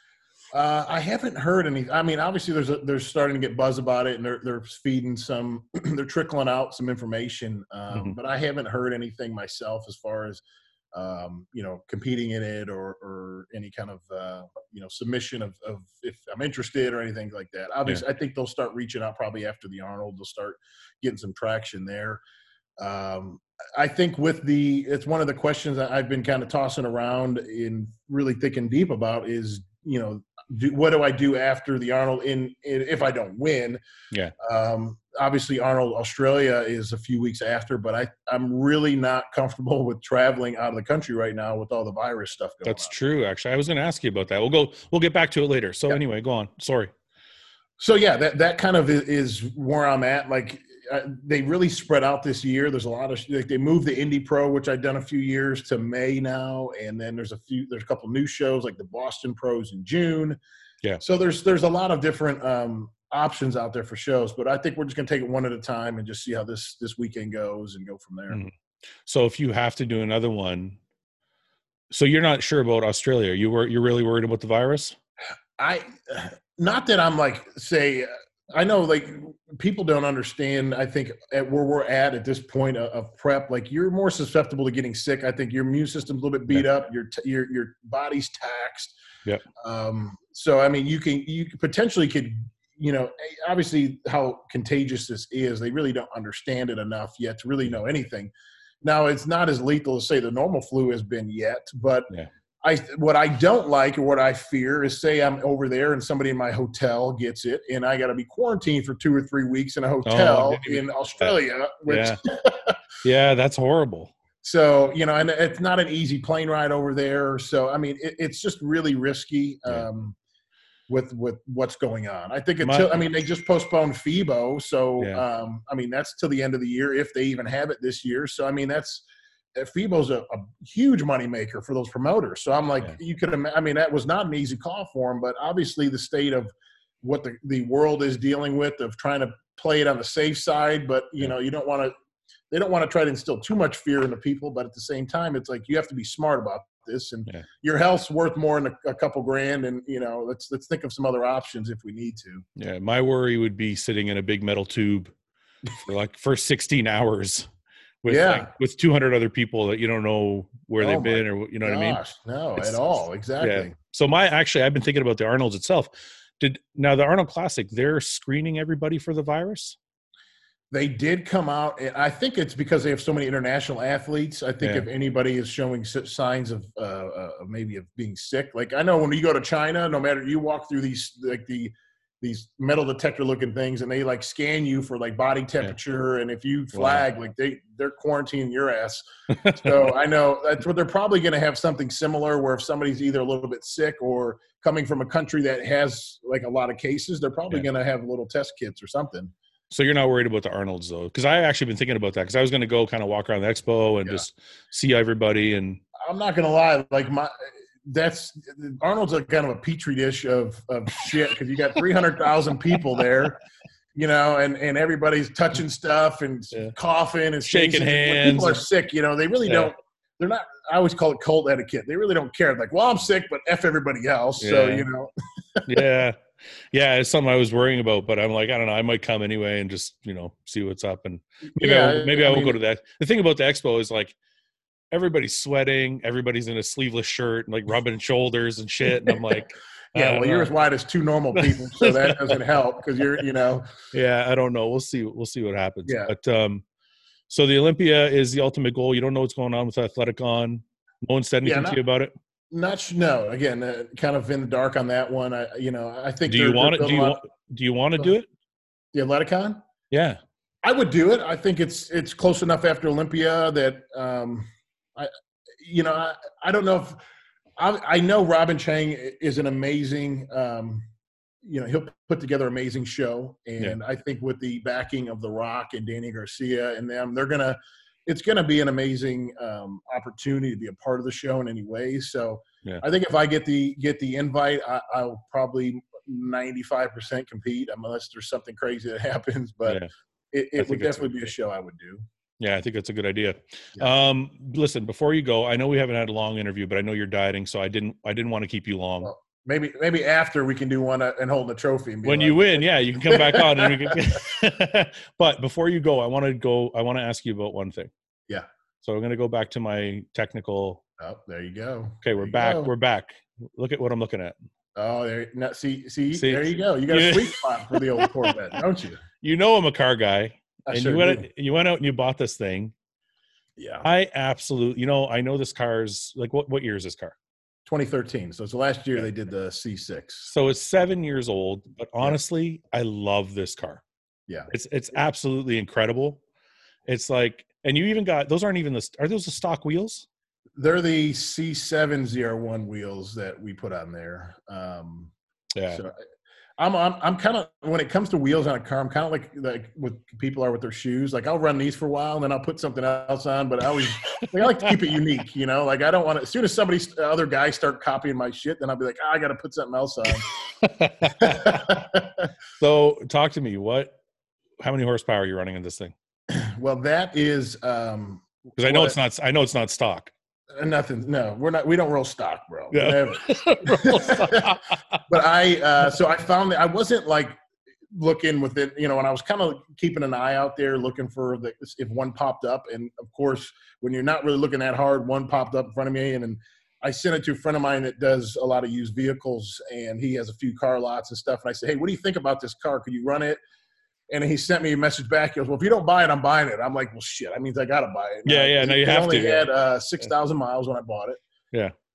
Uh, I haven't heard any. I mean, obviously, there's a, they're starting to get buzz about it, and they're they're feeding some, they're trickling out some information. Um, Mhm. But I haven't heard anything myself as far as, um, you know, competing in it or or any kind of uh, you know submission of of if I'm interested or anything like that. Obviously, I think they'll start reaching out probably after the Arnold. They'll start getting some traction there. Um, I think with the, it's one of the questions that I've been kind of tossing around in really thick and deep about is, you know, do, what do I do after the Arnold in, in if I don't win? Yeah. Um, obviously Arnold Australia is a few weeks after, but I, I'm really not comfortable with traveling out of the country right now with all the virus stuff going That's on. true. Actually, I was going to ask you about that. We'll go, we'll get back to it later. So Yeah. anyway, go on. Sorry. So yeah, that, that kind of is, is where I'm at. Like uh, they really spread out this year. There's a lot of, like they moved the Indy Pro, which I'd done a few years, to May now. And then there's a few, there's a couple new shows like the Boston Pros in June. Yeah. So there's, there's a lot of different um, options out there for shows, but I think we're just going to take it one at a time and just see how this, this weekend goes and go from there. Mhm. So if you have to do another one, so you're not sure about Australia. You were, you're really worried about the virus? I, not that I'm like, say, I know like people don't understand, I think at where we're at at this point of, of prep, like you're more susceptible to getting sick. I think your immune system's a little bit beat Yeah. up. Your, t- your, your body's taxed. Yep. Um, so, I mean, you can, you could potentially could, you know, obviously how contagious this is, they really don't understand it enough yet to really know anything. Now it's not as lethal as say the normal flu has been yet, but Yeah. I what I don't like or what I fear is say I'm over there and somebody in my hotel gets it and I got to be quarantined for two or three weeks in a hotel oh, in Australia. Which, yeah. yeah, that's horrible. So, you know, and it's not an easy plane ride over there. So, I mean, it, it's just really risky um, Yeah. with with what's going on. I think until, My, I mean, they just postponed FIBO. So, Yeah. um, I mean, that's till the end of the year if they even have it this year. So, I mean, that's FIBO's a, a huge moneymaker for those promoters. So I'm like, Yeah. you could, I mean, that was not an easy call for them, but obviously the state of what the, the world is dealing with of trying to play it on the safe side, but you Yeah. know, you don't want to, they don't want to try to instill too much fear into people, but at the same time, it's like, you have to be smart about this and Yeah. your health's worth more than a, a couple grand. And, you know, let's, let's think of some other options if we need to. Yeah. My worry would be sitting in a big metal tube for like for sixteen hours with Yeah. like, with two hundred other people that you don't know where Oh they've my been or you know what I mean? Gosh, no, It's- at all. Exactly. Yeah. So my, actually, I've been thinking about the Arnold's itself. Did now the Arnold Classic, they're screening everybody for the virus? They did come out, and I think it's because they have so many international athletes. I think Yeah. if anybody is showing s- signs of uh, uh, maybe of being sick, like I know when you go to China, no matter you walk through these like the these metal detector looking things, and they like scan you for like body temperature, and if you flag, like they they're quarantining your ass. So I know that's what they're probably going to have something similar, where if somebody's either a little bit sick or coming from a country that has like a lot of cases, they're probably Yeah. going to have little test kits or something. So you're not worried about the Arnold's though? Because I actually been thinking about that because I was going to go kind of walk around the expo and Yeah. just see everybody. And I'm not gonna lie, like my that's Arnold's a kind of a petri dish of of shit because you got three hundred thousand people there, you know, and and everybody's touching stuff and Yeah. coughing and Shaking sneezing. When hands. people are sick, you know, they really Yeah. don't. They're not. I always call it cult etiquette. They really don't care. Like, well, I'm sick, but f everybody else. So Yeah. you know, yeah, yeah, it's something I was worrying about, but I'm like, I don't know, I might come anyway and just you know see what's up, and maybe yeah, I won't, maybe I, I won't go mean- to that. The thing about the expo is like everybody's sweating, everybody's in a sleeveless shirt, and like rubbing shoulders and shit, and I'm like, I yeah. don't Well, you're know. as wide as two normal people, so that doesn't help because you're, you know, Yeah, I don't know. We'll see. We'll see what happens. Yeah. But um, so the Olympia is the ultimate goal. You don't know what's going on with Athleticon. No one said Yeah, anything not- to you about it. not sh- no. Again, uh, kind of in the dark on that one. I, you know, I think Do you they're- want they're it? Do you building a want? lot- Do you want to do it? the Atleticon? Yeah. I would do it. I think it's it's close enough after Olympia that um, I, you know, I, I don't know if I, I know Robin Chang is an amazing, um, you know, he'll put together an amazing show, and I think with the backing of The Rock and Danny Garcia and them, they're gonna, it's gonna be an amazing um, opportunity to be a part of the show in any way. So Yeah. I think if I get the get the invite, I, I'll probably ninety-five percent compete unless there's something crazy that happens, but. Yeah. It, I it would think it's definitely be a show I would do. Yeah, I think that's a good idea. Yeah. Um, listen, before you go, I know we haven't had a long interview, but I know you're dieting, so I didn't. I didn't want to keep you long. Well, maybe maybe after we can do one uh, and hold the trophy. And be When like, you win, yeah, you can come back on. And we can but before you go, I want to go. I want to ask you about one thing. Yeah. So I'm going to go back to my technical. oh, there you go. Okay, There we're you back. go. We're back. Look at what I'm looking at. Oh, there. No, see, see, See? there you go. You got Yeah. a sweet spot for the old Corvette, don't you? You know I'm a car guy, I and sure you went. do. You went out and you bought this thing. Yeah. I absolutely. You know, I know this car's like what? What year is this car? twenty thirteen. So it's the last year Yeah. they did the C six. So it's seven years old, but honestly, I love this car. Yeah. It's it's absolutely incredible. It's like, and you even got those aren't even the are those the stock wheels? They're the C seven oh one wheels that we put on there. Um, Yeah, So I'm I'm I'm kind of when it comes to wheels on a car, I'm kind of like like what people are with their shoes. Like I'll run these for a while and then I'll put something else on. But I always like, I like to keep it unique, you know. Like I don't want to. As soon as somebody other guys start copying my shit, then I'll be like, oh, I got to put something else on. So talk to me. What? How many horsepower are you running in this thing? Well, that is um, Because I know what- it's not. I know it's not stock. nothing. No, we're not. We don't roll stock, bro. Yeah. Never. But I, uh, so I found that I wasn't like looking with it, you know, and I was kind of keeping an eye out there looking for the, if one popped up. And of course, when you're not really looking that hard, one popped up in front of me. And then I sent it to a friend of mine that does a lot of used vehicles, and he has a few car lots and stuff. And I said, hey, what do you think about this car? Could you run it? And he sent me a message back. He goes, well, if you don't buy it, I'm buying it. I'm like, well, shit, that means I got to buy it. Yeah, yeah, no, you It have only to, yeah. had uh, six thousand miles when I bought it. Yeah.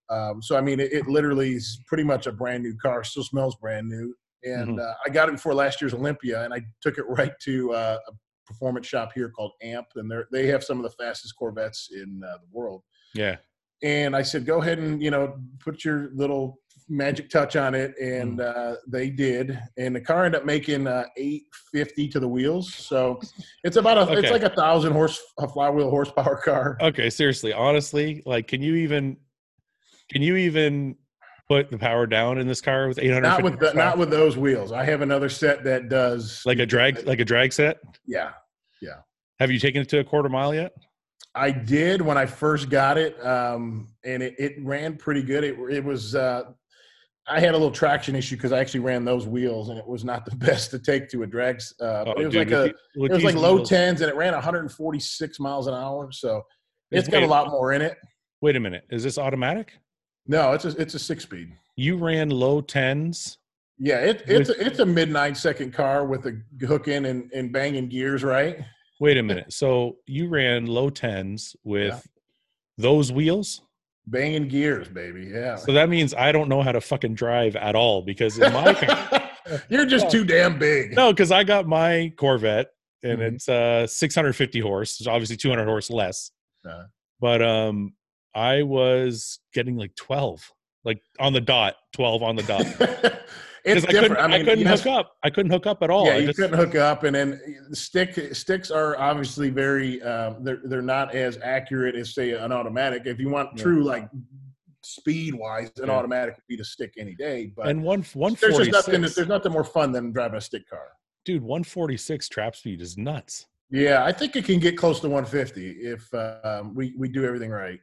Um, so I mean, it, it literally is pretty much a brand new car. Still smells brand new. And Mhm. uh, I got it before last year's Olympia, and I took it right to uh, a performance shop here called Amp, and they they have some of the fastest Corvettes in uh, the world. Yeah. And I said, go ahead and, you know, put your little magic touch on it. And uh, they did. And the car ended up making uh, eight fifty to the wheels. So it's about a, Okay. it's like a thousand horse, a flywheel horsepower car. Okay. Seriously, honestly, like, can you even, can you even put the power down in this car with eight hundred? Not with, the, not with those wheels. I have another set that does. Like a drag, like a drag set? Yeah. Yeah. Have you taken it to a quarter mile yet? I did when I first got it, um, and it, it ran pretty good. It, it was uh, I had a little traction issue because I actually ran those wheels, and it was not the best to take to a drag. Uh, Oh, it was dude, like a with the- with it was like these low wheels- tens, and it ran one hundred forty-six miles an hour. So it's got Wait- a lot more in it. Wait a minute. Is this automatic? No, it's a it's a six speed. You ran low tens. Yeah, it, it's a, it's a mid nine second car with a hook in and, and banging gears, right? Wait a minute. So you ran low tens with Yeah. those wheels? Banging gears, baby. Yeah. So that means I don't know how to fucking drive at all because in my car, You're just too damn big. no, because I got my Corvette and Mhm. it's uh six hundred fifty horse, so obviously two hundred horse less. Uh, But um, I was getting like twelve, like on the dot, twelve on the dot. it's I couldn't, different. I, I mean, couldn't yes, hook up. I couldn't hook up at all. yeah, I you just- couldn't hook up, and then stick sticks are obviously very um, they're they're not as accurate as say an automatic. If you want Yeah. true like speed wise, an Yeah. automatic would beat a stick any day. But and one one there's forty just nothing. six, There's nothing more fun than driving a stick car. dude. One forty six trap speed is nuts. Yeah, I think it can get close to one fifty if um, we we do everything right.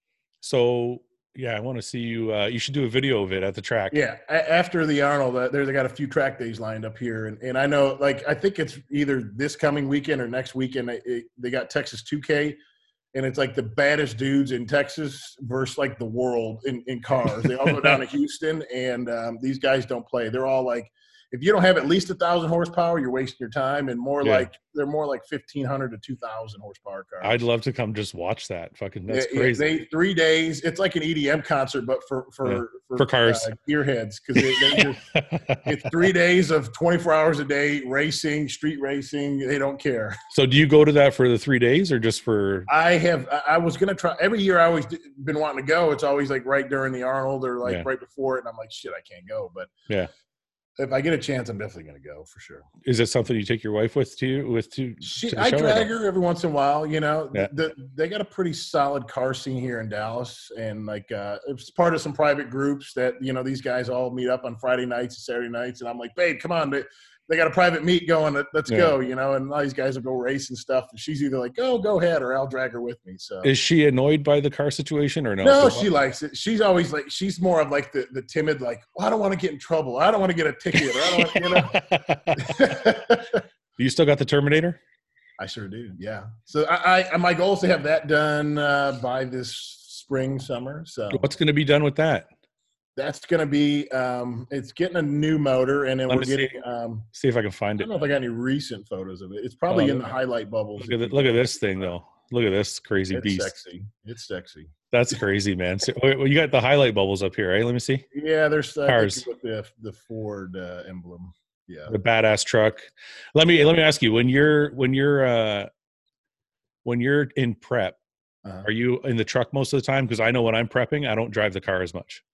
So yeah, I want to see you. Uh, you should do a video of it at the track. Yeah, a- after the Arnold, uh, there they got a few track days lined up here, and, and I know, like, I think it's either this coming weekend or next weekend. It, it- they got Texas two K, and it's like the baddest dudes in Texas versus like the world in, in cars. They all go down to Houston, and um, these guys don't play. They're all like, if you don't have at least a thousand horsepower, you're wasting your time. And more Yeah. like they're more like fifteen hundred to two thousand horsepower cars. I'd love to come just watch that. Fucking that's Yeah, yeah, crazy. They three days. It's like an E D M concert, but for for Yeah. for, For cars. uh, gearheads, because they, they just it's three days of twenty-four hours a day racing, street racing. They don't care. So do you go to that for the three days or just for? I have. I I was gonna try every year. I always d- been wanting to go. It's always like right during the Arnold or like Yeah. right before it, and I'm like, shit, I can't go. But Yeah. if I get a chance, I'm definitely gonna go for sure. Is it something you take your wife with to with to? She, to the I show or drag no? her every once in a while. You know, Yeah. the, they got a pretty solid car scene here in Dallas, and like uh, it's part of some private groups that you know these guys all meet up on Friday nights and Saturday nights, and I'm like, babe, come on, they, they got a private meet going. let- Let's Yeah. go, you know. And all these guys will go race and stuff, and she's either like, go, go ahead, or I'll drag her with me. So. Is she annoyed by the car situation or no? No, So- she likes it. She's always like, she's more of like the, the timid, like, well, I don't want to get in trouble. I don't want to get a ticket. Or I don't want, you know. You still got the Terminator? I sure do. Yeah. So I, I my goal is to have that done uh, by this spring, summer. So What's going to be done with that? that's going to be, um, it's getting a new motor, and then Let we're me see. getting, um, See if I can I find it. don't know if I got any recent photos of it. It's probably Oh, in the highlight bubbles. Look at, the, look at this thing though. Look at this crazy It's beast. sexy. It's sexy. That's crazy, man. So, wait, well, you got the highlight bubbles up here, right? Let me see. Yeah. There's uh, Cars. with the, the Ford uh, emblem. Yeah. The badass truck. Let me let me ask you, when you're when you're uh when you're in prep, Uh-huh. are you in the truck most of the time? Because I know when I'm prepping, I don't drive the car as much.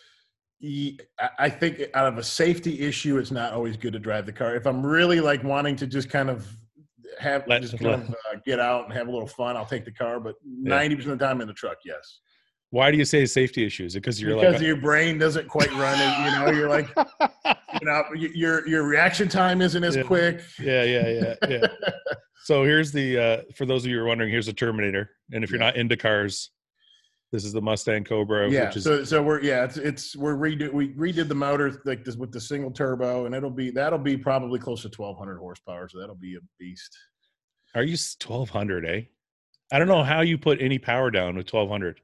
Ye- I I think out of a safety issue, it's not always good to drive the car. If I'm really like wanting to just kind of have Let- just kind let- of uh, get out and have a little fun, I'll take the car. But ninety percent of the time in the truck, yes, Why do you say safety issues? Because you're because like, your brain doesn't quite run it. You know, you're like, you know, y- your your reaction time isn't as Yeah. quick. yeah, yeah, yeah, yeah. So here's the uh for those of you who are wondering, here's a Terminator, and if you're Yeah. not into cars, this is the Mustang Cobra, Yeah, which is so so we're yeah, it's it's we're redo we redid the motor like this with the single turbo, and it'll be that'll be probably close to twelve hundred horsepower. So that'll be a beast. are you twelve hundred, eh? I don't know how you put any power down with twelve hundred.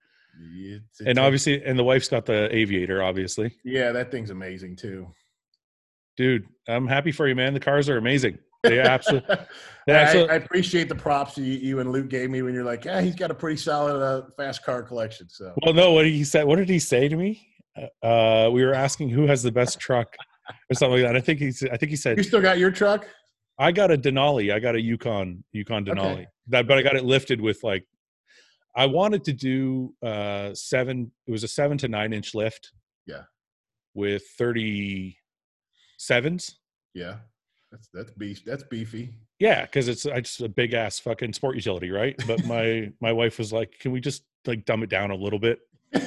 It's, And it's a- obviously, and the wife's got the Aviator, obviously. yeah, that thing's amazing too. Dude, I'm happy for you, man. The cars are amazing. They absolutely. They I, absolutely. I appreciate the props you, you and Luke gave me when you're like, yeah, he's got a pretty solid uh, fast car collection. So, Well, no. What did he say? What did he say to me? Uh, we were asking who has the best truck or something like that. I think he. I think he said, you still got your truck? I got a Denali. I got a Yukon. Yukon Denali. Okay. That, but I got it lifted with like. I wanted to do uh, seven. It was a seven to nine inch lift. Yeah. With thirty sevens. Yeah. That's that's beef. That's beefy. Yeah, because it's I just a big ass fucking sport utility, right? But my my wife was like, "Can we just like dumb it down a little bit?"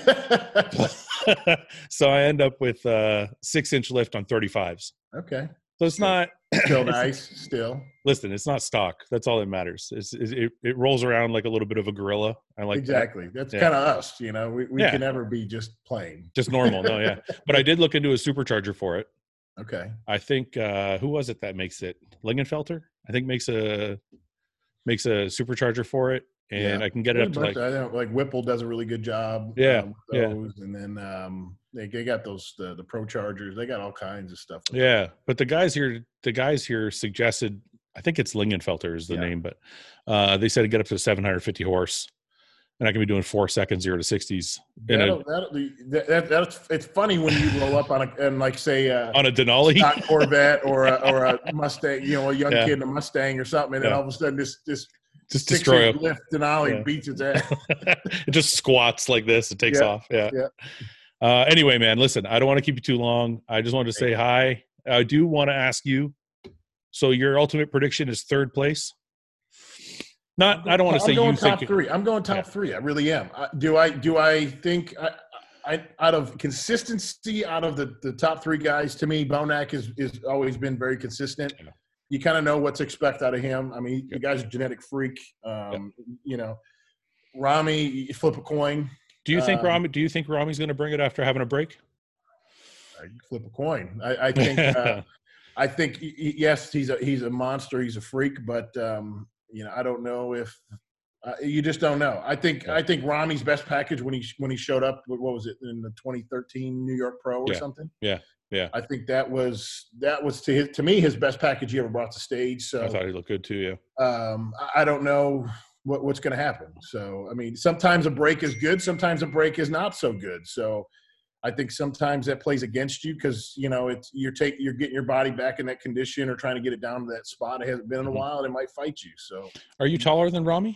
So I end up with a six inch lift on thirty-fives. Okay. So it's not Still it's, nice. Still. Listen, it's not stock. That's all that matters. It's, it it rolls around like a little bit of a gorilla. I like exactly. That. That's yeah. kind of us. You know, we we yeah. can never be just plain. Just normal. No, yeah. But I did look into a supercharger for it. Okay. I think uh, who was it that makes it? Lingenfelter, I think makes a makes a supercharger for it, and yeah. I can get it up to like I don't, like Whipple does a really good job. Yeah, um, yeah. those. And then um, they they got those the, the Pro Chargers. They got all kinds of stuff. Yeah, that. But the guys here, the guys here suggested. I think it's Lingenfelter is the yeah. name, but uh, they said to get up to seven hundred fifty horse. And I can be doing four seconds, zero to sixties. That'll, that'll, that, that, that's it's funny when you roll up on a and like say uh, on a Denali, stock Corvette or a, or a Mustang, you know, a young yeah. kid in a Mustang or something, and yeah. then all of a sudden this this just destroy it. Lift Denali yeah. beats its ass. It just squats like this. It takes yeah. off. Yeah. yeah. Uh, anyway, man, listen. I don't want to keep you too long. I just wanted to say hi. I do want to ask you. So your ultimate prediction is third place. Not, going, I don't want to say I'm going you top think three. I'm going top yeah. three. I really am. I, do I? Do I think? I, I, out of consistency, out of the, the top three guys, to me, Bonac has is always been very consistent. Yeah. You kind of know what to expect out of him. I mean, the guy's a genetic freak. Um, yeah. You know, Rami, you flip a coin. Do you think um, Rami? Do you think Rami's going to bring it after having a break? You flip a coin. I, I think. uh, I think yes, he's a he's a monster. He's a freak, but. Um, You know, I don't know if uh, you just don't know. I think yeah. I think Rami's best package when he when he showed up. What was it in the twenty thirteen New York Pro or yeah. something? Yeah, yeah. I think that was that was to his, to me his best package he ever brought to stage. So I thought he looked good too. Yeah. Um, I don't know what, what's going to happen. So I mean, sometimes a break is good. Sometimes a break is not so good. So. I think sometimes that plays against you because, you know, it's you're taking you're getting your body back in that condition or trying to get it down to that spot. It hasn't been in a while. And it might fight you. So are you taller than Rami?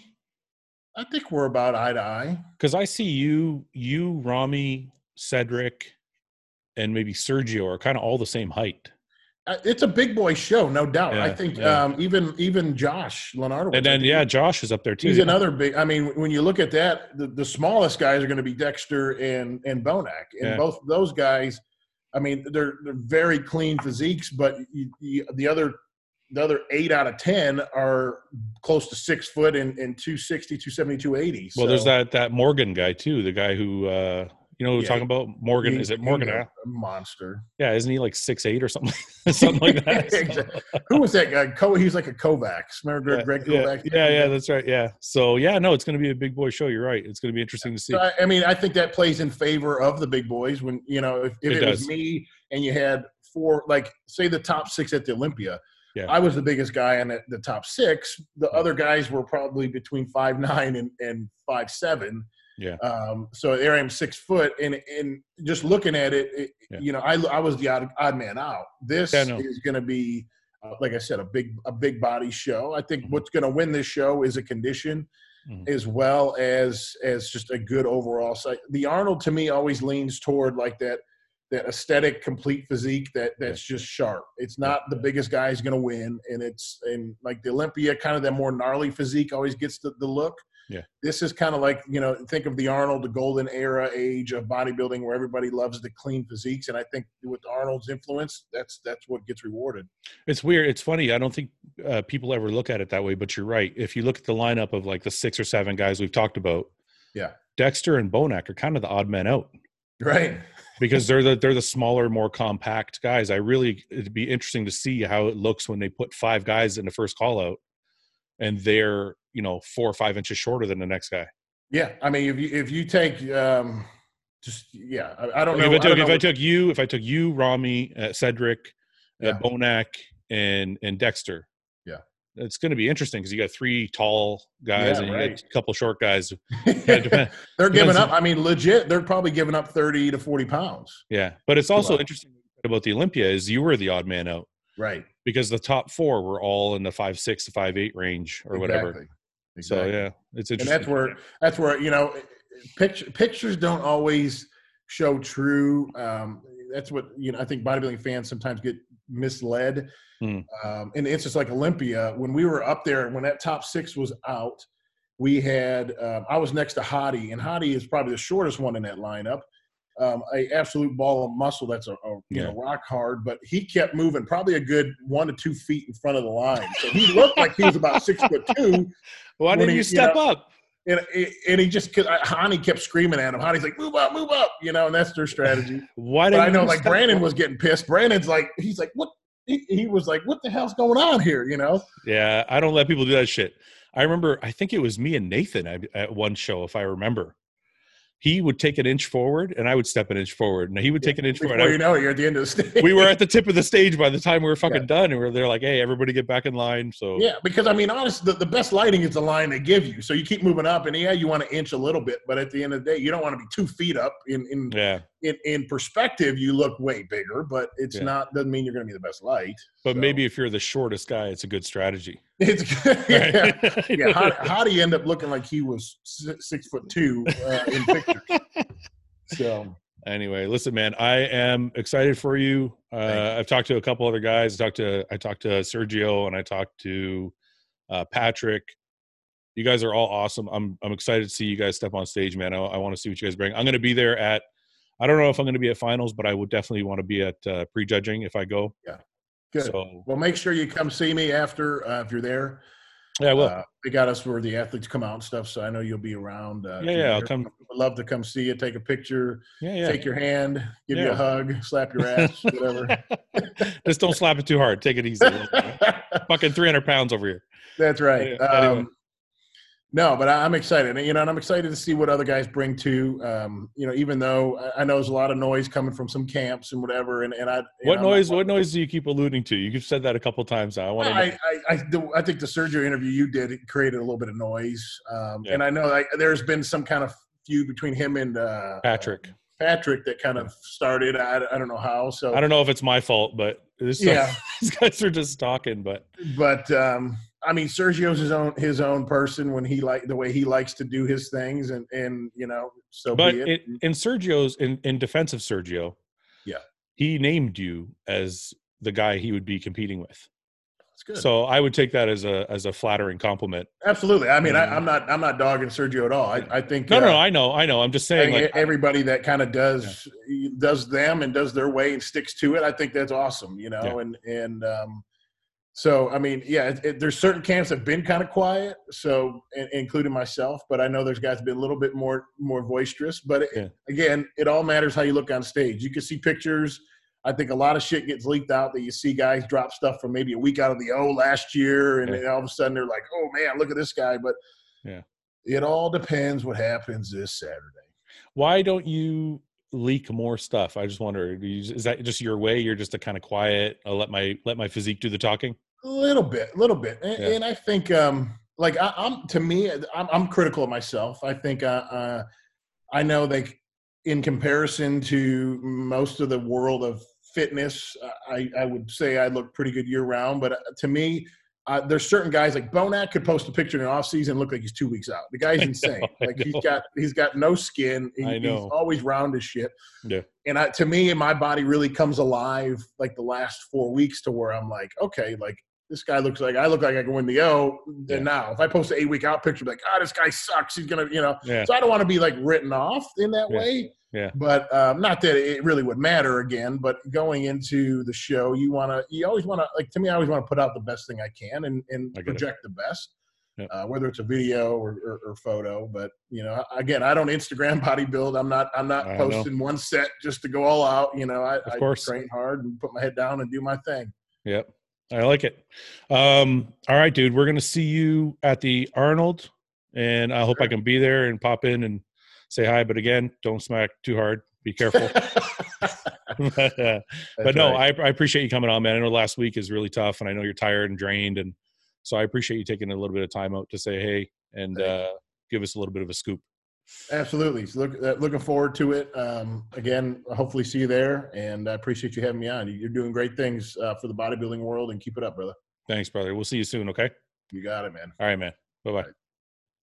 I think we're about eye to eye. Because I see you, you, Rami, Cedric, and maybe Sergio are kind of all the same height. It's a big boy show, no doubt. Yeah, I think yeah. um, even even Josh Leonardo. And then, yeah, Josh is up there too. He's yeah. another big – I mean, when you look at that, the, the smallest guys are going to be Dexter and, and Bonac. And yeah. both those guys, I mean, they're, they're very clean physiques, but you, you, the other the other eight out of ten are close to six foot and, and two sixty, two seventy, two eighty. So. Well, there's that, that Morgan guy too, the guy who uh, – you know who we're yeah. talking about? Morgan. He, is it Morgan? A monster. Yeah, isn't he like six eight or something? something like that. Exactly. Who was that guy? Co- he's like a Kovacs. Remember yeah, Greg yeah, Kovacs? Yeah, yeah, that's right. Yeah. So yeah, no, it's going to be a big boy show. You're right. It's going to be interesting to see. So, I, I mean, I think that plays in favor of the big boys. When you know, if, if it, it was me and you had four, like say the top six at the Olympia. Yeah. I was the biggest guy in the, the top six. The yeah. other guys were probably between five nine and, and five seven. Yeah. Um, so there I am six foot and, and just looking at it, it yeah. you know, I, I was the odd, odd man out. This yeah, no. is going to be, uh, like I said, a big, a big body show. I think mm-hmm. what's going to win this show is a condition mm-hmm. as well as, as just a good overall site. The Arnold to me always leans toward like that, that aesthetic complete physique that that's yeah. just sharp. It's not yeah. the biggest guy is going to win. And it's, and like the Olympia, kind of that more gnarly physique always gets the, the look. Yeah. This is kind of like, you know, think of the Arnold, the golden era age of bodybuilding where everybody loves the clean physiques. And I think with Arnold's influence, that's that's what gets rewarded. It's weird. It's funny. I don't think uh, people ever look at it that way, but you're right. If you look at the lineup of like the six or seven guys we've talked about, yeah, Dexter and Bonac are kind of the odd men out. Right. Because they're the they're the smaller, more compact guys. I really, it'd be interesting to see how it looks when they put five guys in the first call out and they're, you know, four or five inches shorter than the next guy. Yeah. I mean, if you, if you take, um, just, yeah, I, I don't like know. If I took, I, if know I took you, if I took you, Rami, uh, Cedric, uh, yeah. Bonac, and, and Dexter, it's going to be interesting because you got three tall guys Yeah, and you right. got a couple short guys. Yeah, depend, They're giving depends- up. I mean, legit, they're probably giving up thirty to forty pounds. Yeah, but it's also Wow. interesting about the Olympia is you were the odd man out Right. because the top four were all in the five six to five eight range or whatever. Exactly. So Exactly. yeah, it's And interesting. that's where that's where you know, picture, pictures don't always show true. Um, that's what you know. I think bodybuilding fans sometimes get misled. Hmm. Um, and it's just like Olympia. When we were up there, when that top six was out, we had um, I was next to Hadi, and Hadi is probably the shortest one in that lineup. Um, a absolute ball of muscle that's a, a you Yeah. know rock hard, but he kept moving probably a good one to two feet in front of the line. So he looked like he was about six foot two. Why when didn't he- you you step know, up? And, and he just, cause Hani kept screaming at him. Hani's like, move up, move up, you know, and that's their strategy. Why But didn't I know you like step Brandon up? was getting pissed. Brandon's like, he's like, what? He, he was like, what the hell's going on here, you know? Yeah, I don't let people do that shit. I remember, I think it was me and Nathan at at one show, if I remember. He would take an inch forward, and I would step an inch forward. And he would take an inch Before forward. you know it, you're at the end of the stage. We were at the tip of the stage by the time we were fucking Yeah. done, and we were there like, "Hey, everybody, get back in line." So Yeah, because I mean, honestly, the, the best lighting is the line they give you. So you keep moving up, and yeah, you want to inch a little bit, but at the end of the day, you don't want to be two feet up. In in yeah. in, in perspective, you look way bigger, but it's Yeah. not doesn't mean you're going to be the best light. But So- maybe if you're the shortest guy, it's a good strategy. it's yeah. Right? Yeah, how, how do you end up looking like he was six, six foot two uh, in pictures? So Anyway, listen, man, I am excited for you. Uh, Thank I've talked to a couple other guys. I talked to I talked to Sergio and I talked to uh, Patrick. You guys are all awesome. I'm I'm excited to see you guys step on stage, man. I, I want to see what you guys bring. I'm going to be there at. I don't know if I'm going to be at finals, but I would definitely want to be at uh, prejudging if I go. good. So Well, make sure you come see me after uh, if you're there. yeah, well, Uh, they got us where the athletes come out and stuff, so I know you'll be around. Uh, if yeah, you're yeah, I'll there. come. I'd love to come see you, take a picture, Yeah, yeah. shake your hand, give you Yeah. a hug, slap your ass, whatever. Just don't slap it too hard. Take it easy. Fucking three hundred pounds over here. That's right. Anyway- anyway. Um, no, but I- I'm excited. You know, and I'm excited to see what other guys bring too. Um, you know, even though I- I know there's a lot of noise coming from some camps and whatever, and, and I. you What know, I'm noise? not- What noise do you keep alluding to? You've said that a couple times now. I want to. I, I, I, the, I think the Sergio interview you did it created a little bit of noise, um, Yeah. and I know like there's been some kind of feud between him and uh, Patrick. Patrick that kind of started. I, I don't know how. So I don't know if it's my fault, but this, Yeah. these guys are just talking. But but um, I mean, Sergio's his own his own person when he like the way he likes to do his things, and and you know, so but be it. in, in Sergio's in, in defense of Sergio, Yeah. he named you as the guy he would be competing with. It's good. So I would take that as a as a flattering compliment. Absolutely. I mean, I, Um, I'm not I'm not dogging Sergio at all. I, I think No, no, uh, no, I know, I know. I'm just I saying, think like, everybody that kind of does does them and does their way and sticks to it, I think that's awesome, you know. Yeah. And and um, so I mean, yeah, it, it, there's certain camps that have been kind of quiet, so in, including myself. But I know there's guys that have been a little bit more more boisterous. But it, Yeah. again, it all matters how you look on stage. You can see pictures. I think a lot of shit gets leaked out that you see guys drop stuff from maybe a week out of the O last year, and Yeah. then all of a sudden they're like, "Oh man, look at this guy!" But Yeah. it all depends what happens this Saturday. why don't you leak more stuff? I just wonder, do you, is that just your way? You're just a kind of quiet. I'll let my let my physique do the talking. A little bit, a little bit, and, Yeah. and I think, um, like I, I'm to me, I'm, I'm critical of myself. I think uh, uh, I know, like in comparison to most of the world of fitness, I, I would say I look pretty good year round. But to me, uh, there's certain guys like Bonac could post a picture in the off season and look like he's two weeks out. The guy's I know, insane. I Like he's know. got he's got no skin. He, I know. He's always round as shit. Yeah. And I, to me, my body really comes alive like the last four weeks to where I'm like, okay, like this guy looks like I look like I can win the O. Yeah. And now if I post an eight week out picture, be like, ah, oh, this guy sucks. He's gonna, you know. Yeah. So I don't want to be like written off in that Yeah. way. Yeah. But um, not that it really would matter again. But going into the show, you want to, you always want to, like to me, I always want to put out the best thing I can and, and I get it. project the best. Yep. Uh, whether it's a video or, or, or photo, but you know, again, I don't Instagram bodybuild. I'm not, I'm not I know. posting one set just to go all out. You know, I, I course. train hard and put my head down and do my thing. Yep. I like it. Um, all right, dude. We're gonna see you at the Arnold, and I hope I can be there and pop in and say hi. But again, don't smack too hard. Be careful. but uh, but no, I, I appreciate you coming on, man. I know last week is really tough, and I know you're tired and drained, and So I appreciate you taking a little bit of time out to say hey and uh, give us a little bit of a scoop. Absolutely. So look, uh, looking forward to it. Um, again, hopefully see you there, and I appreciate you having me on. You're doing great things uh, for the bodybuilding world, and keep it up, brother. Thanks, brother. We'll see you soon. Okay. You got it, man. All right, man. Bye-bye. Bye.